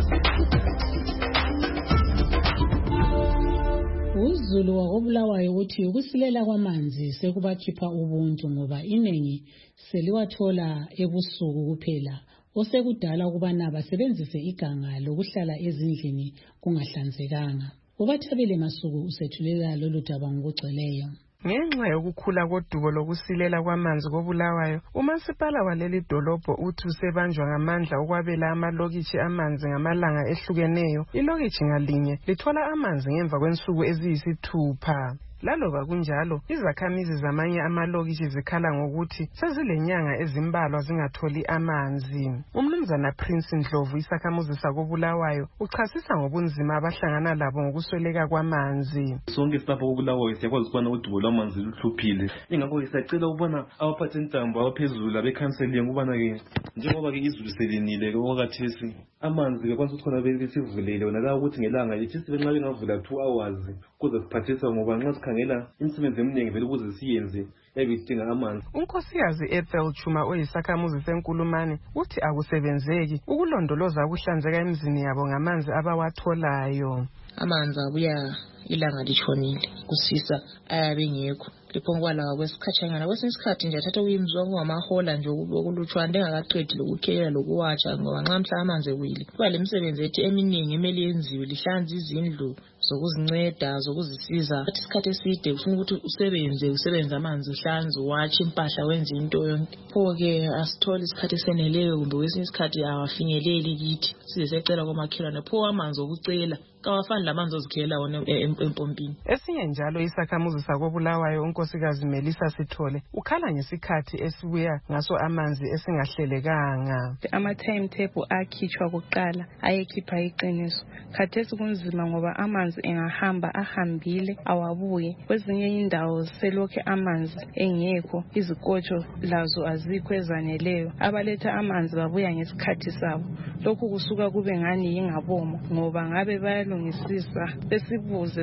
uZulu wakobulawayo uthi ukusilela kwamanzi sekubakhipha ubuntu ngoba iningi seliwathola ebusuku kuphela osekudala ukubana basebenzise iganga lokuhlala ezindlini kungahlanzekanga. Ubathabele Masuku usethulela lolu daba ngokugcweleyo. Ngenxa yokukhula kodubo lokusilela kwamanzi kobulawayo, umasipala waleli dolobho uthi usebanjwa ngamandla ukwabela amalokishi amanzi ngamalanga ehlukeneyo. Ilokishi ngalinye lithola amanzi ngemva kwensuku eziyisithupha. Laloba kunjalo, izakhamizi zamanye amalokishi zikhala ngokuthi sezilenyanga ezimbalwa zingatholi amanzi. Umnumzana Prince Ndlovu isakhamuzi sakobulawayo uchasisa ngobunzima abahlangana labo ngokusweleka kwamanzi. Sonke silapha kobulawayo siyakwazi ukubona udubo lwamanzi luhluphile. Ingakho siyacela ukubona abaphathintambo abaphezulu abekhanseling ukubana-ke njengoba-ke izulu selinile okwakhathesi amanzi bekwanisa ukuthi khona besivulele wona la ukuthi ngelanga lithi sibe nxa bengavula 2 hours kuze siphathisa ngoba nxa sikhangela imisebenzi eminingi vele ukuze siyenze ebidinga amanzi. Unkosikazi Ethel Chuma oyisakhamuzi senkulumane uthi akusebenzeki ukulondoloza ukuhlanzeka emizini yabo ngamanzi abawatholayo. Amanzi abuya ilanga litshonile kusisa ayabe ngekho liphonkwala kwesikhatshanyana kwesinye isikhathi nje athatha ukuyimzwa kungamahola nje okulutshwana lengakaqedi lokukhelela lokuwatsha ngoba nxa mhla amanzi ewile kuba lemisebenzi ethi eminingi emele yenziwe lihlanza izindlu zokuzinceda zokuzisiza isikhathi eside ufuna ukuthi usebenze amanzi uhlanze uwatshe impahla wenze into yonke. Pho-ke asithole isikhathi eseneleyo kumbe kwesinye isikhathi awafinyeleli kithi size secela komakhelwane pho amanzi okucela kawafani lamanzi ozikhelela wona empompini. Esinye njalo isakhamuzi sakobulawayo unkosikazi Melissa Sithole ukhala ngesikhathi esibuya ngaso amanzi esingahlelekanga. Ama-timetable akhitshwa kuqala ayekhipha iqiniso. Khathesi kunzima ngoba amanzi engahamba ahambile awabuye. Kwezinye indawo selokhe amanzi engekho, izikotsho lazo azikho ezaneleyo. Abaletha amanzi babuya ngesikhathi sabo. Lokhu kusuka kube ngani yingabomo ngoba ngabe bayalungisisa besibuze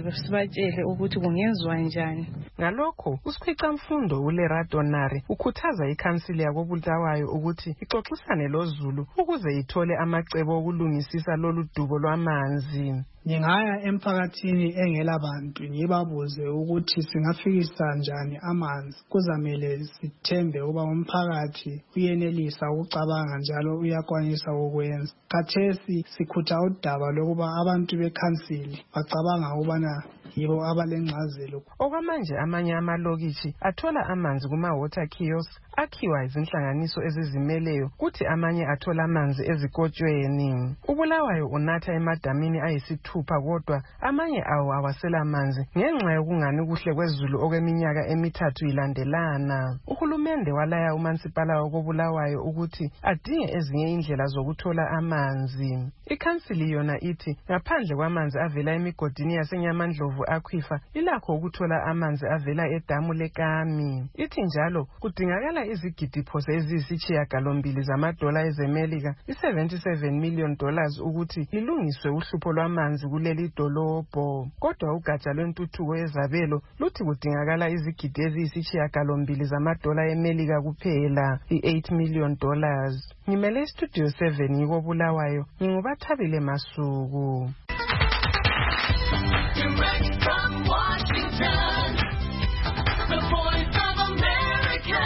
sibatshele ukuthi kungenziwa njani. Ngalokho usikhwicamfundo uLerato Nare ukhuthaza ikhansili yakoBulawayo ukuthi ixoxisane loZulu ukuze ithole amacebo okulungisisa lolu dubo lwamanzi. Ngingaya emphakathini engelabantu ngibabuze ukuthi singafikisa njani amanzi. Kuzamele sithembe uba umphakathi uyenelisa ukucabanga njalo uyakwanisa ukwenza. Khathesi sikhutha udaba lokuba abantu bekhansili bacabanga ukubana yibo abalengcazelo. Okwamanje amanye amalokishi athola amanzi kuma-water kiosk akhiwa izinhlanganiso ezizimeleyo kuthi amanye athola amanzi ezikotshweni. uBulawayo unatha emadamini ayisithupha kodwa amanye awo awasela amanzi ngenxa yokungani kuhle kwezulu okweminyaka emithathu ilandelana. Uhulumende walaya umansipala wakoBulawayo ukuthi adinge ezinye indlela zokuthola amanzi. Ikhansili yona ithi ngaphandle kwamanzi avela emigodini yaseNyamandlovu aquifer ilakho ukuthola amanzi avela edamu leKami. Ithi njalo kudingakala izigidi phose eziyisishiyagalombili zamadola ezemelika $77 million ukuthi lilungiswe uhlupho lwamanzi kuleli dolobho. Kodwa ugatsha lwentuthuko yezabelo luthi kudingakala izigidi eziyisishiyagalombili zamadola emelika kuphela, $8 million. Ngimele Studio 7 ngikoBulawayo, nginguBathabile Masuku. Direct from Washington, the Voice of America,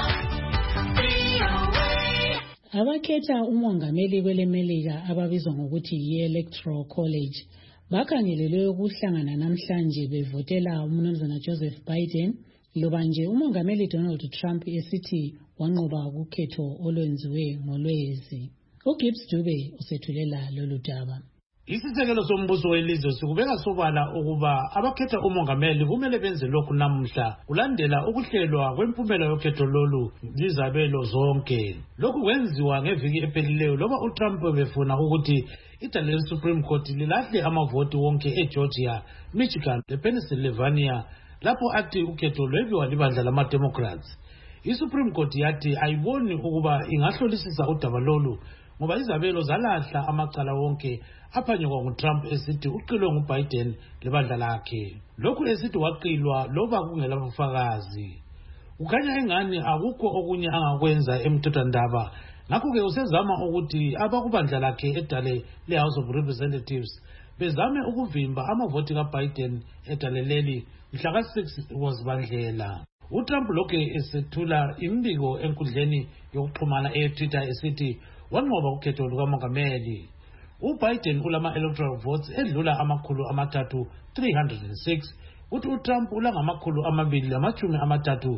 VOA. Abakhetha umongameli kwelemelika ababizwa ngokuthi yi-Electoral College bakhangelelwe ukuhlangana namhlanje bevotela umnumzana Joseph Biden loba nje umongameli Donald Trump esithi wanqoba ukhetho olwenziwe ngolwezi. uGibbs Dube usethulela lolu daba. Isisekelo sombuso welizwe sikubeka sobala ukuba abakhetha umongameli kumele benze lokhu namuhla kulandela ukuhlelwa kwempumela yokhetho lolu izabelo zonke. Lokhu kwenziwa ngeviki ephelileyo loba uTrump befuna ukuthi idale leSupreme Court lilahle amavoti wonke eGeorgia, Michigan lePennsylvania lapho athi ukhetho lwebiwa libandla lama-Democrats. ISupreme Court yathi ayiboni ukuba ingahlolisisa udaba lolu ngoba izabelo zalahla amacala wonke aphanyekwa nguTrump esithi uqilwe nguBiden lebandla lakhe. Lokhu esithi waqilwa loba kungela bufakazi. Kukhanya engani akukho okunye angakwenza emthethwandaba. Ngakho-ke usezama ukuthi abakubandla lakhe edale leHouse of Representatives bezame ukuvimba amavoti kaBiden edale leli mhla ka-6 wazibandlela. uTrump lokhu esethula imbiko enkundleni yokuxhumana eTwitter esithi wanqoba ukhetho lukamongameli. uBiden ulama-electoral votes edlula amakhulu amathathu 306 uthi uTrump ulangamakhulu 232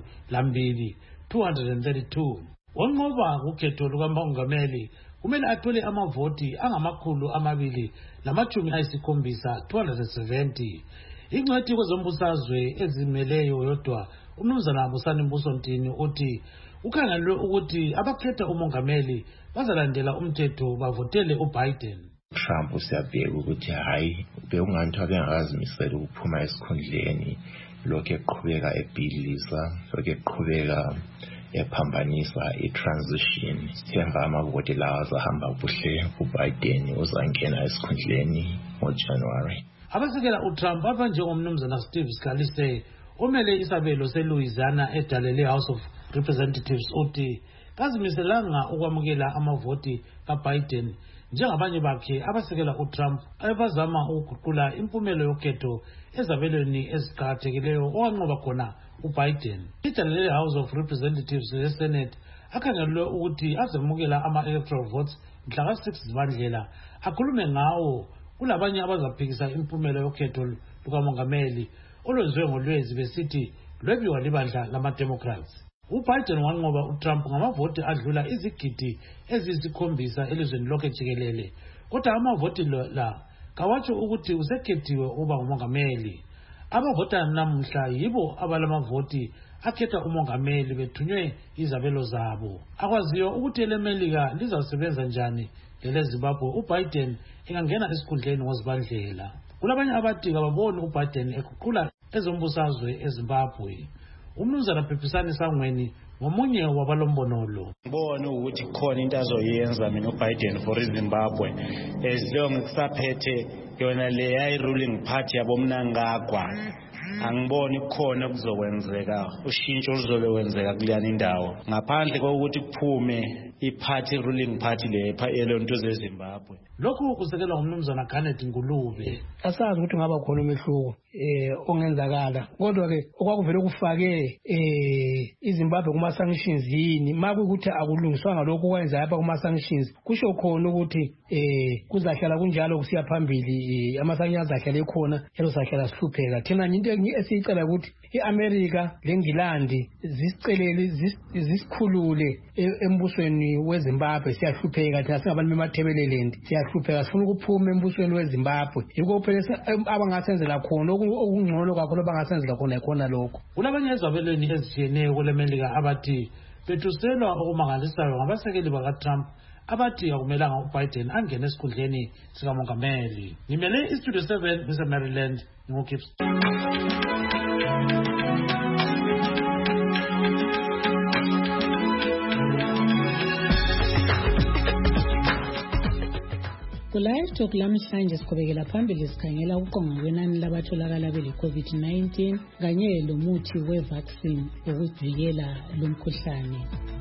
232. Wanqoba ukhetho lukamongameli kumele athole amavoti angamakhulu 270 ingcwethi kwezombusazwe ezimeleyo yodwa umnumzana Busani Mbusontini uthi ukhangelwe ukuthi abakhetha umongameli bazalandela umthetho bavotele uBiden. Trump usiyabheka ukuthi hayi bekunganthi bengakazimisela ukuphuma esikhundleni lokho eqhubeka ebhidliza lokho eqhubeka ephambanisa i-transition. Sithemba amavoti lawa azahamba kuhle uBiden uzangena esikhundleni ngoJanuary. Abasekela uTrump abanjengomnumzana Steve Scalise omele isabelo seLouisiana edale leHouse of Representatives uthi kazimiselanga ukwamukela amavoti kaBiden njengabanye bakhe abasekela uTrump abazama ukuguqula impumelo yokhetho ezabelweni eziqakathekileyo owanqoba khona uBiden. Idale leHouse of Representatives leSenate akhangelwe ukuthi azamukela ama-electoral votes mhla ka-6 zibandlela akhulume ngawo kulabanye abazaphikisa impumela yokhetho lukamongameli olwenziwe ngolwezi besithi lwebiwa libandla lama-Democrats. uBiden wanqoba uTrump ngamavoti adlula izigidi eziyisikhombisa elizweni lonke jikelele kodwa amavoti la kawatsho ukuthi usekhethiwe uba ngumongameli. Abavota namuhla yibo abalamavoti akhetha umongameli bethunywe izabelo zabo. Akwaziyo ukuthi elemelika lizasebenza njani leleZimbabwe uBiden engangena esikhundleni ngozibandlela. Kulabanye abathi kababoni uBiden eguqula ezombusazwe eZimbabwe. Umnumzana Phiphisani Sangweni ngomunye wabalombono lo. Ngibona ukuthi khona into azoyenza mina uBiden for iZimbabwe as long kusaphethe yona le yayi-ruling party yabomnangagwa. Angiboni khona kuzokwenzeka ushintsho oluzobe wenzeka kuleyani indawo ngaphandle kokuthi kuphume i-party ruling party elonto zeZimbabwe. Lokhu kusekelwa ngumnumzana Garnet Ngulube. Asazi ukuthi ngaba khona umehluko ongenzakala kodwa ke okwakuvele kufake iZimbabwe kuma sanctions yini makuthi akulungiswanga lokho okwenza lapha kuma sanctions kusho khona ukuthi kuzahlala kunjalo kusiya phambili ama sanctions azahlala ekhona elozahlala sihlupheka thina into esiyicela ukuthi iAmerica leNgilandi zisicelele zisikhulule embusweni weZimbabwe siyahlupheka thina singabantu bemathebeleland siyahlupheka sifuna ukuphuma embusweni weZimbabwe yiko phela abangasenzela khona okungcono kakhulu abangasenzela khona lokho. Kulabanye ezabelweni ezitshiyeneyo kwelemelika abathi bethuselwa okumangalisayo ngabasekeli bakaTrump abathi akumelanga uBiden angene esikhundleni sikamongameli. Ngimele iStudio 7 eMaryland ngoKips. Ku-Live Talk lamhlanje siqhubekela phambili sikhangela ukuqonga kwenani labatholakala bele-COVID-19 kanye lomuthi we-vaccine wokuvikela lo mkhuhlane.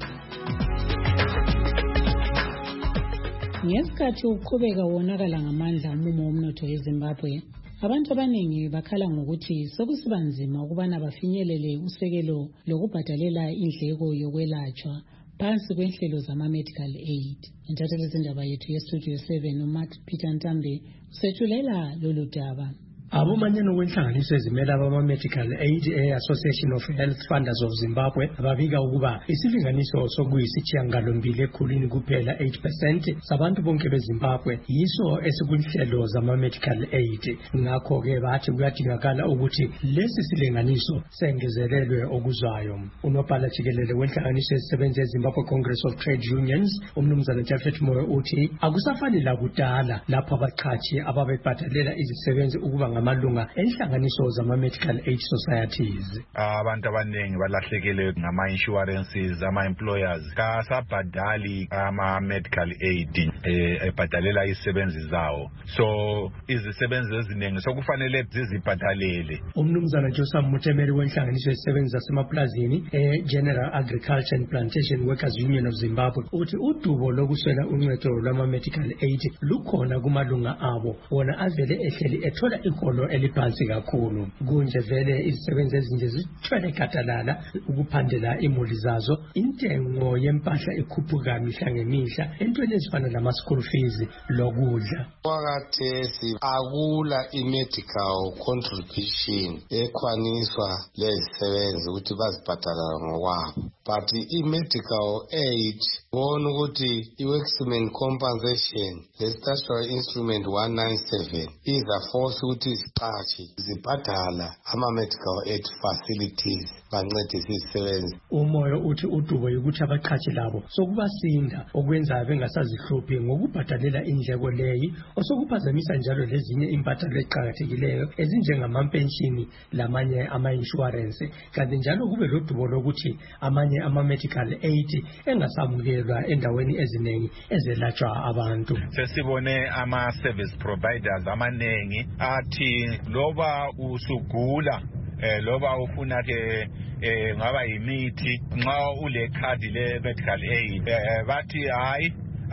Ngesikhathi uqhubeka wonakala ngamandla umumo womnotho weZimbabwe, abantu abaningi bakhala ngokuthi sokusiba nzima ukubana bafinyelele usekelo lokubhadalela indleko yokwelatshwa phansi kwenhlelo zama-medical aid. Intatheli izindaba yethu yeStudio 7 uMatt Peter Ntambe usethulela lolu daba. Abomanyano wenhlanganiso ezimela abama-Medical Aid Association of Health Funders of Zimbabwe ababika ukuba isilinganiso sokuyisithiyangalombili ekhulwini kuphela 8% sabantu bonke beZimbabwe yiso esikunhlelo zama-medical aid. Ngakho-ke bathi kuyadingakala ukuthi lesi silinganiso sengezelelwe okuzwayo. Unobhala jikelele wenhlanganiso ezisebenza eZimbabwe Congress of Trade Unions umnumzana Japhet Moyo uthi akusafani lakudala lapho abaqhashi ababebhadalela izisebenzi ukuba ngamalunga enhlanganiso zama-medical aid societies. Abantu abaningi balahlekelwe ngama-insurances, ama-employers kasabhadali ama-medical aid ebhadalela izisebenzi zawo. So izisebenzi eziningi sokufanele zizibhadalele. Umnumzana Joseph Mutemeri wenhlanganiso ezisebenzi zasemaplazini General Agriculture and Plantation Workers Union of Zimbabwe uthi udubo lokuswela uncedo lwama-medical aid lukhona kumalunga abo wona avele ehleli ethola iholo eliphansi kakhulu. Kunje vele izisebenzi ezinje zithwele gadalala ukuphandela imuli zazo. Intengo yempahla ikhuphuka mihla ngemihla entweni ezifana nama-school fees lokudla. Wakathesi akula i-medical contribution ekwaniswa lezisebenzi ukuthi bazibhadala ngokwabo. But i-medical aid bona ukuthi i-workmen compensation the statutory instrument 197 is a force ukuthi iziqashi zibhadala ama-medical aid facilities bancedise izisebenzi. Umoyo uthi udubo ukuthi abaqhashi labo sokubasinda okwenza bengasazihluphi ngokubhadalela indleko leyi osokuphazamisa njalo lezinye impatho eziqhakathekileyo ezinjengamampenshini lamanye ama-insurance kanti njalo kube lodubo lokuthi amanye ama-medical aid engasamukelwa endaweni eziningi ezelatshwa abantu. Sesibone ama-service providers amaningi athi loba usugula loba ufuna ke ngaba yimithi nxa ule khadi le medical aid bathi hayi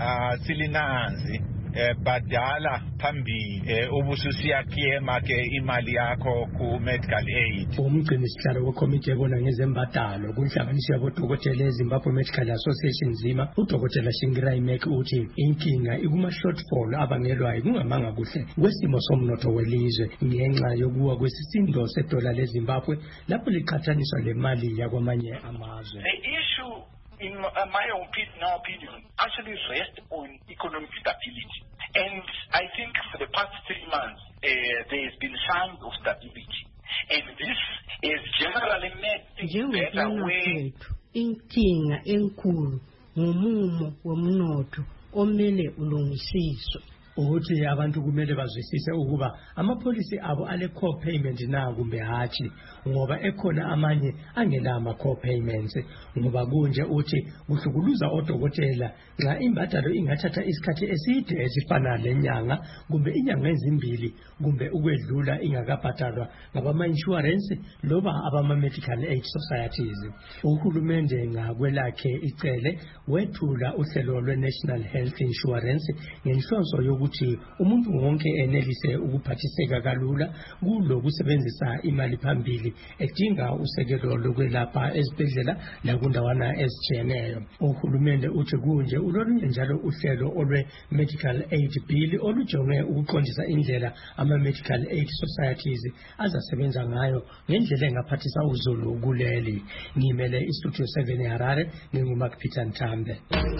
silinanzi badala phambili ubususiya claima ke imali yakho ku medical aid. Umgcini sihlalo wekomiti ebona ngezembadalo kunhlanganiso yabodokotela eZimbabwe Medical Association Zima udokotela Shingirai Mek uthi inkinga ikuma shortfall abangelwayo kungamanga kuhle kwesimo somnotho welizwe ngenxa yokuwa kwesisindo sedola leZimbabwe lapho liqhathaniswa lemali yakwamanye amazwe. In my opinion, actually rests on economic stability. And I think for the past 3 months, there has been signs of stability. And this is generally made things better when... Inkinga enkulu ngumumo womnotho omele ulungisiswe. ukuthi abantu kumele bazwisise ukuba amapolisi abo ale co-payment na kumbe hatshi, ngoba ekhona amanye angela ama-co-payments, ngoba kunje uthi kuhlukuluza odokotela nxa imbadalo ingathatha isikhathi eside esifana lenyanga kumbe inyanga ezimbili kumbe ukwedlula ingakabhadalwa ngabama-insurance loba abama-medical aid societies. Uhulumende ngakwelakhe icele wethula uhlelo lwe-National Health Insurance ngenhlonzo yokuthi umuntu wonke enelise ukuphathiseka kalula kulokusebenzisa imali phambili edinga usekelo lokwelapha ezibhedlela lakundawana ezitshiyeneyo. Uhulumende uthi kunje ulolunye njalo uhlelo olwe-medical aid bill olujonge ukuqondisa indlela ama-medical aid societies azasebenza ngayo ngendlela engaphathisa uzulu kuleli. Ngimele iStudio 7 eHarare, nginguMark Peter Nthambe.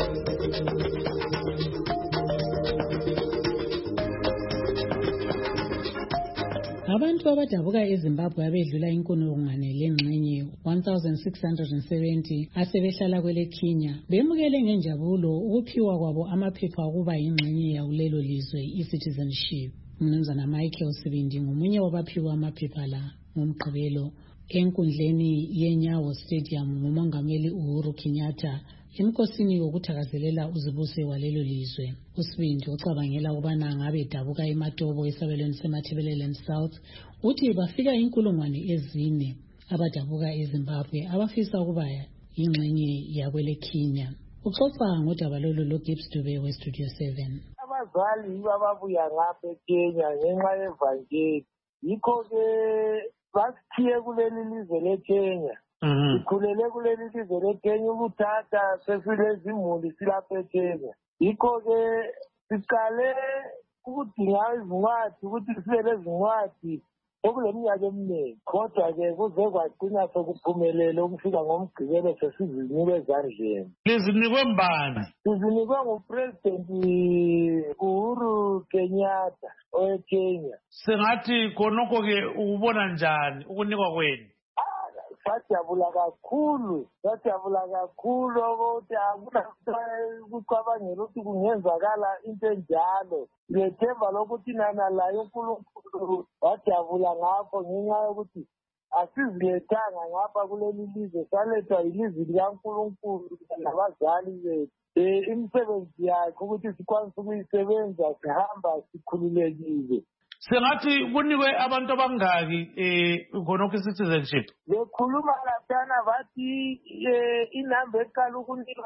Abantu abadabuka eZimbabwe abedlula inkulungwane lengxenye 1670 asebehlala kwele Kenya bemukele ngenjabulo ukuphiwa kwabo amaphepha okuba yingxenye yakulelo lizwe i-citizenship. Mnumzana Michael Sibindi ngomunye wabaphiwa amaphepha la ngomgqibelo enkundleni yeNyawo Stadium ngumongameli Uhuru Kenyatta emkosini wokuthakazelela uzibuse walelo lizwe. Usibindi ucabangela ukubana ngabe dabuka eMatobo esabelweni seMathebelelen South uthi bafika inkulungwane ezine abadabuka eZimbabwe abafisa ukuba ingxenye yakwele Kenya. Uxoxa ngodaba lolu loGibbs Dube weStudio 7. Abazali bababuya ngapha eKenya ngenxa yevangeli, yikho-ke basithiye kuleli lizwe leKenya. Sikhulele kuleli lizwe leKenya ukuthatha sesilezimuli silapha eKenya. Yikho-ke siqale ukudinga izincwadi ukuthi sibe lezincwadi okuleminyaka eminingi, kodwa-ke kuze kwagcina sokuphumelele ukufika ngomgqibelo sesizinikwe ezandleni. Lizinikwe mbani? Sizinikwe nguPresident Uhuru Kenyatta oweKenya. Sengathi khonokho-ke ukubona njani ukunikwa kwenu? Sajabula kakhulu ukuthi akunakucabangela ukuthi kungenzakala into enjalo. Ngethemba lokuthi nana laye uNkulunkulu wajabula ngapho ngenxa yokuthi asizilethanga ngapha kuleli lizwe, salethwa yilizwi likaNkulunkulu nabazali bethu. Imisebenzi yakhe ukuthi sikwanise ukuyisebenza sihamba sikhululekile. Sengathi kunikwe abantu abangaki khonokho i-citizenship? Bekhuluma laphana bathi inamba eqala ukunikwa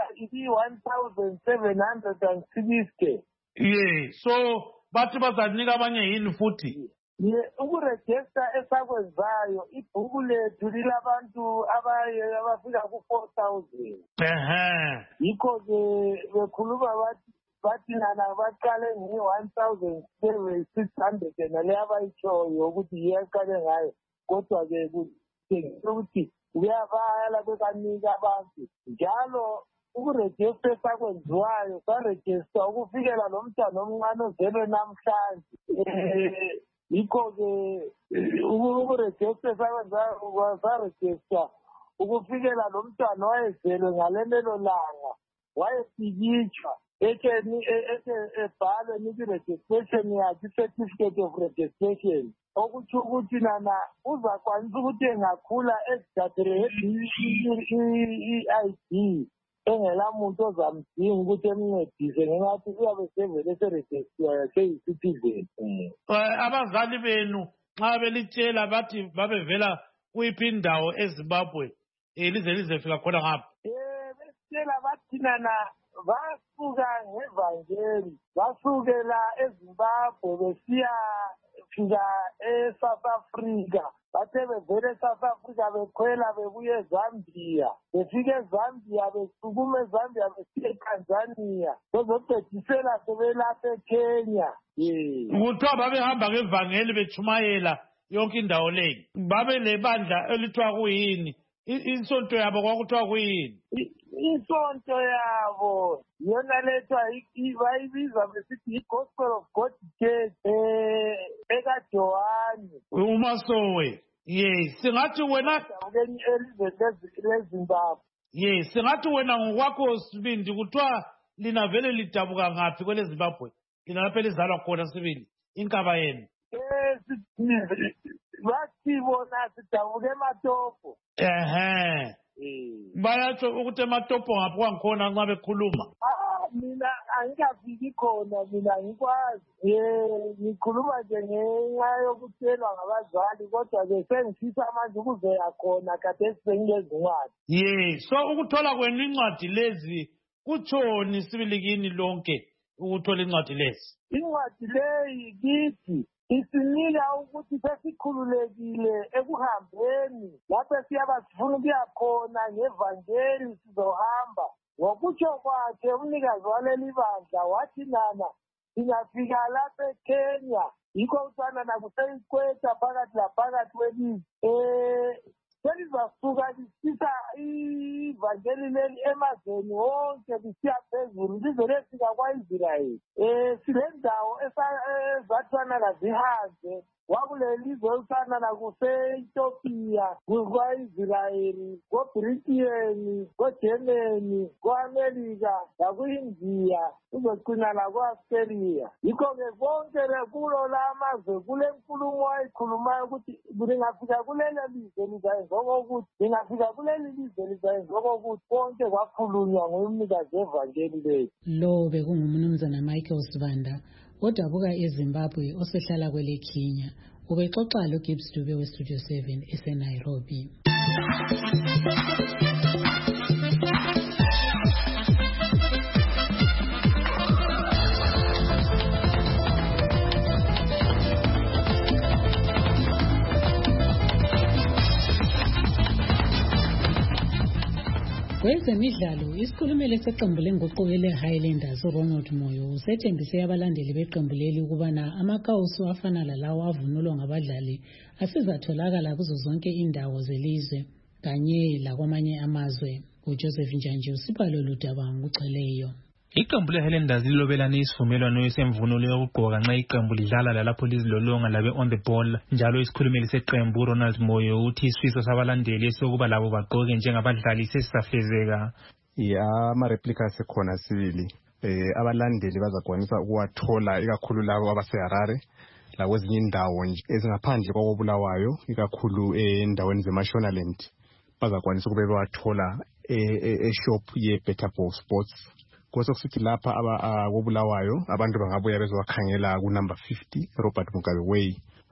ibi-1,760. Yeah, so bathi bazanika abanye yini futhi? Ukurejista esakwenzayo ibhuku lethu lilabantu abafika ku-4,000. Yikho-ke bekhuluma bathi nana baqale nge-1,600 nale abayitshoyo ukuthi iyaqale ngayo, kodwa-ke kutshengisa ukuthi kuyabala bekanika abantu njalo. Ukurejista esakwenziwayo sarejista ukufikela lo mntwana omncane ozelwe namhlanje. Yikho-ke ukurejista esakwenzayo sarejista ukufikela lo mntwana wayezelwe ngalelo langa, wayesikitshwa ebhalwe niki-registration yakhe, i-certificate of registration, okutsho ukuthi nana uzakwanisa ukuthi engakhula ezithathele i-ID engela muntu ozamdinga ukuthi emncedise ngenxa yokuthi uyabe sevele eserejistiwe seyi-citizen. Abazali benu nxa belitshela bathi babevela kuyiphi indawo eZimbabwe lize lizefika khona ngapha? Besitshela bathi nana basuka ngevangeli, basukela eZimbabwe besiyafika eSouth Africa. Bathe bevele eSouth Africa bekhwela bebuye eZambia, befike eZambia besukuma eZambia besiye eTanzania, bezobhedisela sebelapha eKenya. Kuthiwa babehamba ngevangeli bechumayela yonke indawo leyo. Babe lebandla elithiwa kuyini? Isonto yabo kwakuthiwa kuyini? Isonto yabo yona lethwa bayibiza besithi yi-Gospel of God Church ekaJohani uMasowe. Yes, singathi wena elizweni leZimbabwe. Yes, singathi wena ngokwakho Sibindi kuthiwa lina vele lidabuka ngaphi kwele Zimbabwe? lina lapha elizalwa khona sibili inkaba yenu? Bathi bona sidabuke eMatopo. Bayatsho ukuthi eMatopo ngapho kwangikhona nxa bekhuluma. Mina angikafiki khona, mina ngikwazi. Ngikhuluma nje ngenxa yokutshelwa ngabazali, kodwa ke sengifisa manje ukuzoya khona kade sengilezincwadi. So ukuthola kwenu incwadi lezi kutshoni sibili kini lonke ukuthola incwadi lezi? Incwadi leyi kithi isinika ukuthi sesikhululekile ekuhambeni lapho siyaba sifuna ukuya khona ngevangeli sizohamba. Ngokutsho kwakhe umnikazi waleli bandla wathi nana singafika lapha eKenya yikho usana nakuseyikweta phakathi laphakathi kwelizwe. Selizasuka lisisa ivangeli leli emazweni wonke lisiya phezulu lize lefika kwa-Israyeli. Silendawo ezathwana kazihambe wakulelizwe usana nakuse-Ethiopia, kwa-Israyeli, ko-Britain, ko-Germany, ko-America, naku-India, uzogcina lakwa-Australia. Yikho-ke konke kulo la amazwe kule nkulumo ayikhulumayo ukuthi lingafika kulelo lizwe lizayenza okokuthi, lingafika kuleli lizwe lizayenza okokuthi, konke kwakhulunywa ngumnikazi wevangeli lethu. Lo bekungumnumzana Michael Sibanda odabuka eZimbabwe osehlala kwele Kenya. Ubexoxa loGibbs Dube weStudio 7 eseNairobi. Kwezemidlalo, isikhulumeli seqembu lenguquko le-Highlanders uRonald Moyo usethembise abalandeli beqembu leli ukubana amakawusu afana lalawo avunulwa ngabadlali asizatholakala kuzo zonke indawo zelizwe kanye lakwamanye amazwe. uJoseph Njanje usipha lolu daba ngokugcweleyo. Iqembu le-Highlanders lilobelane isivumelwano esemvunulo yokugqoka nxa iqembu lidlala lalapho lizilolonga labe on the ball. Njalo isikhulumeli seqembu uRonald Moyo uthi isifiso sabalandeli esokuba labo bagqoke njengabadlali sesisafezeka. Ama-replica asekhona sibili. Abalandeli bazakwanisa ukuwathola ikakhulu labo abaseHarare lakwezinye indawo ezingaphandle kwakoBulawayo ikakhulu endaweni zeMashonaland. Bazakwanisa ukube bewathola e-shop ye-Better Ball Sports. Kwasekusithi lapha koBulawayo abantu bangabuya bezowakhangela ku-number 50 Robert Mugabe Way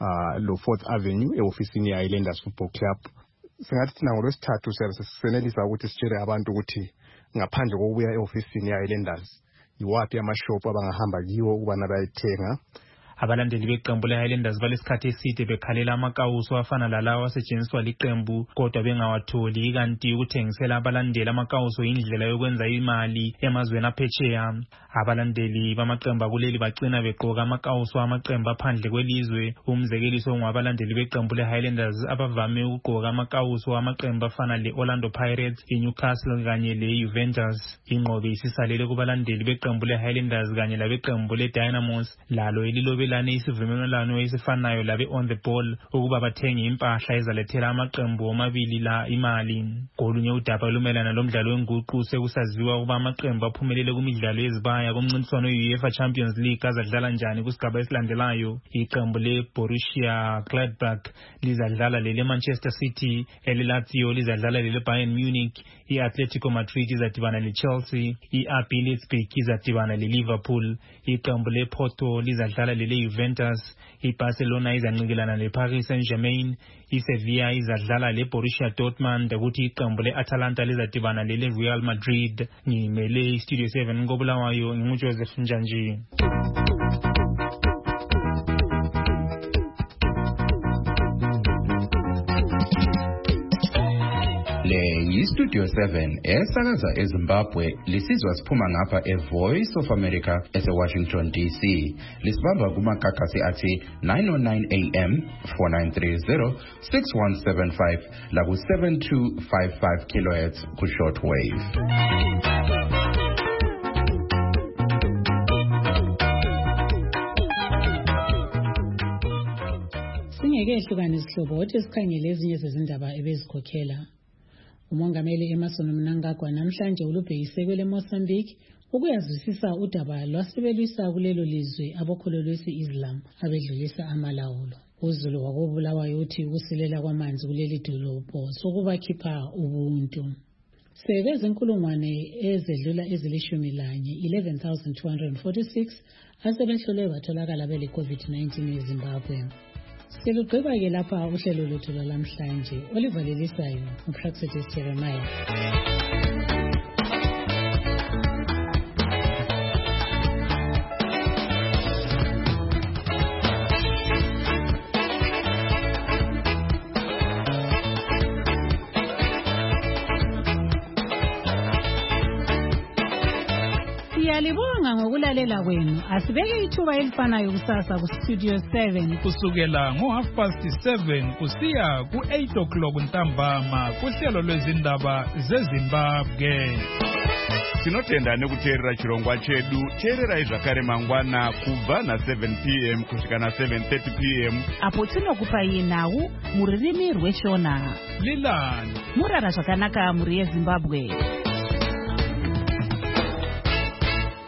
lo 4th Avenue e-ofisini ye-Highlanders Football Club. Singathi thina ngolwesithathu sisenelisa ukuthi sitshele abantu ukuthi ngaphandle kokubuya e-ofisini ye-Highlanders yiwaphi amashop abangahamba kiwo ukubana bayithenga. Abalandeli beqembu le-Highlanders balesikhathi eside bekhalela amakawuso afana lalawo asetshenziswa liqembu kodwa bengawatholi, kanti ukuthengisela abalandeli amakawuso indlela yokwenza imali emazweni aphetsheya. Abalandeli bamaqembu kuleli bagcina begqoka amakawuso amaqembu aphandle kwelizwe. Umzekeliso ngabalandeli beqembu le-Highlanders abavame ukugqoka amakawuso amaqembu afana le-Orlando Pirates, iNewcastle kanye le-Juventus. Inqobe isisalele kubalandeli beqembu le-Highlanders kanye labeqembu le-Dynamos lalo elilobelane isivumelwano esifanayo labe on the ball ukuba bathenge impahla ezalethela amaqembu omabili la imali. Kolunye udaba lumelana lomdlalo wenguqu sekusaziwa ukuba amaqembu aphumelele kumidlalo yezibaya kumncintiswano we-UEFA Champions League azadlala njani kusigaba esilandelayo. Iqembu le-Borussia Gladbach lizadlala le-Manchester City, ele-Lazio lizadlala le-Bayern Munich, i-Atletico Madrid izadibana le-Chelsea, i-RB Leipzig izadibana le-Liverpool, iqembu le-Porto lizadlala le-Juventus, i-Barcelona izanqikelana le-Paris Saint-Germain, i-Sevilla izadlala le-Borussia Dortmund, ukuthi iqembu le-Atalanta lizadibana le-Real Madrid. Ngimele iStudio 7 koBulawayo, nginguJoseph Njanje. Studio 7 esakaza eZimbabwe lisizwa siphuma ngapha eVoice of America ese-Washington DC. Lisibamba kumakakasi athi 909 AM 4930 6175 laku-7255 kHz ku-shortwave. Singeke ehlukane isihlobo othi sikhangele ezinye zezindaba ebezikhokhela. Umongameli Emmerson Mnangagwa namhlanje ulubhekise kwele Mozambique ukuyazwisisa udaba lwasebelwisa kulelo lizwe abokholo lwesi-Islam abedlulisa amalawulo. UZulu wakobulawayo uthi ukusilela kwamanzi kuleli dolobho sokubakhipha ubuntu. Sebezinkulungwane ezedlula ezilishumi-1 11,246 asebehlolwe batholakala bele COVID-19 eZimbabwe. Selugqiba-ke lapha uhlelo lwethu lwalamhlanje olivalelisayo uPraxedis Jeremiah. Siyalibonga ngokulalela kwenu. Asibeke ithuba elifanayo kusasa kuStudio 7 kusukela ngo7:30 kusiya ku8 ntambama kuhlelo lwezindaba zeZimbabwe. Tinotenda nekuteerera chirongwa chedu. Teererai zvakare mangwana kubva na7 p.m. kusvika na7:30 p.m. apo tinokupai nhau mururimi rweshona. Lilani murara zvakanaka muri yeZimbabwe.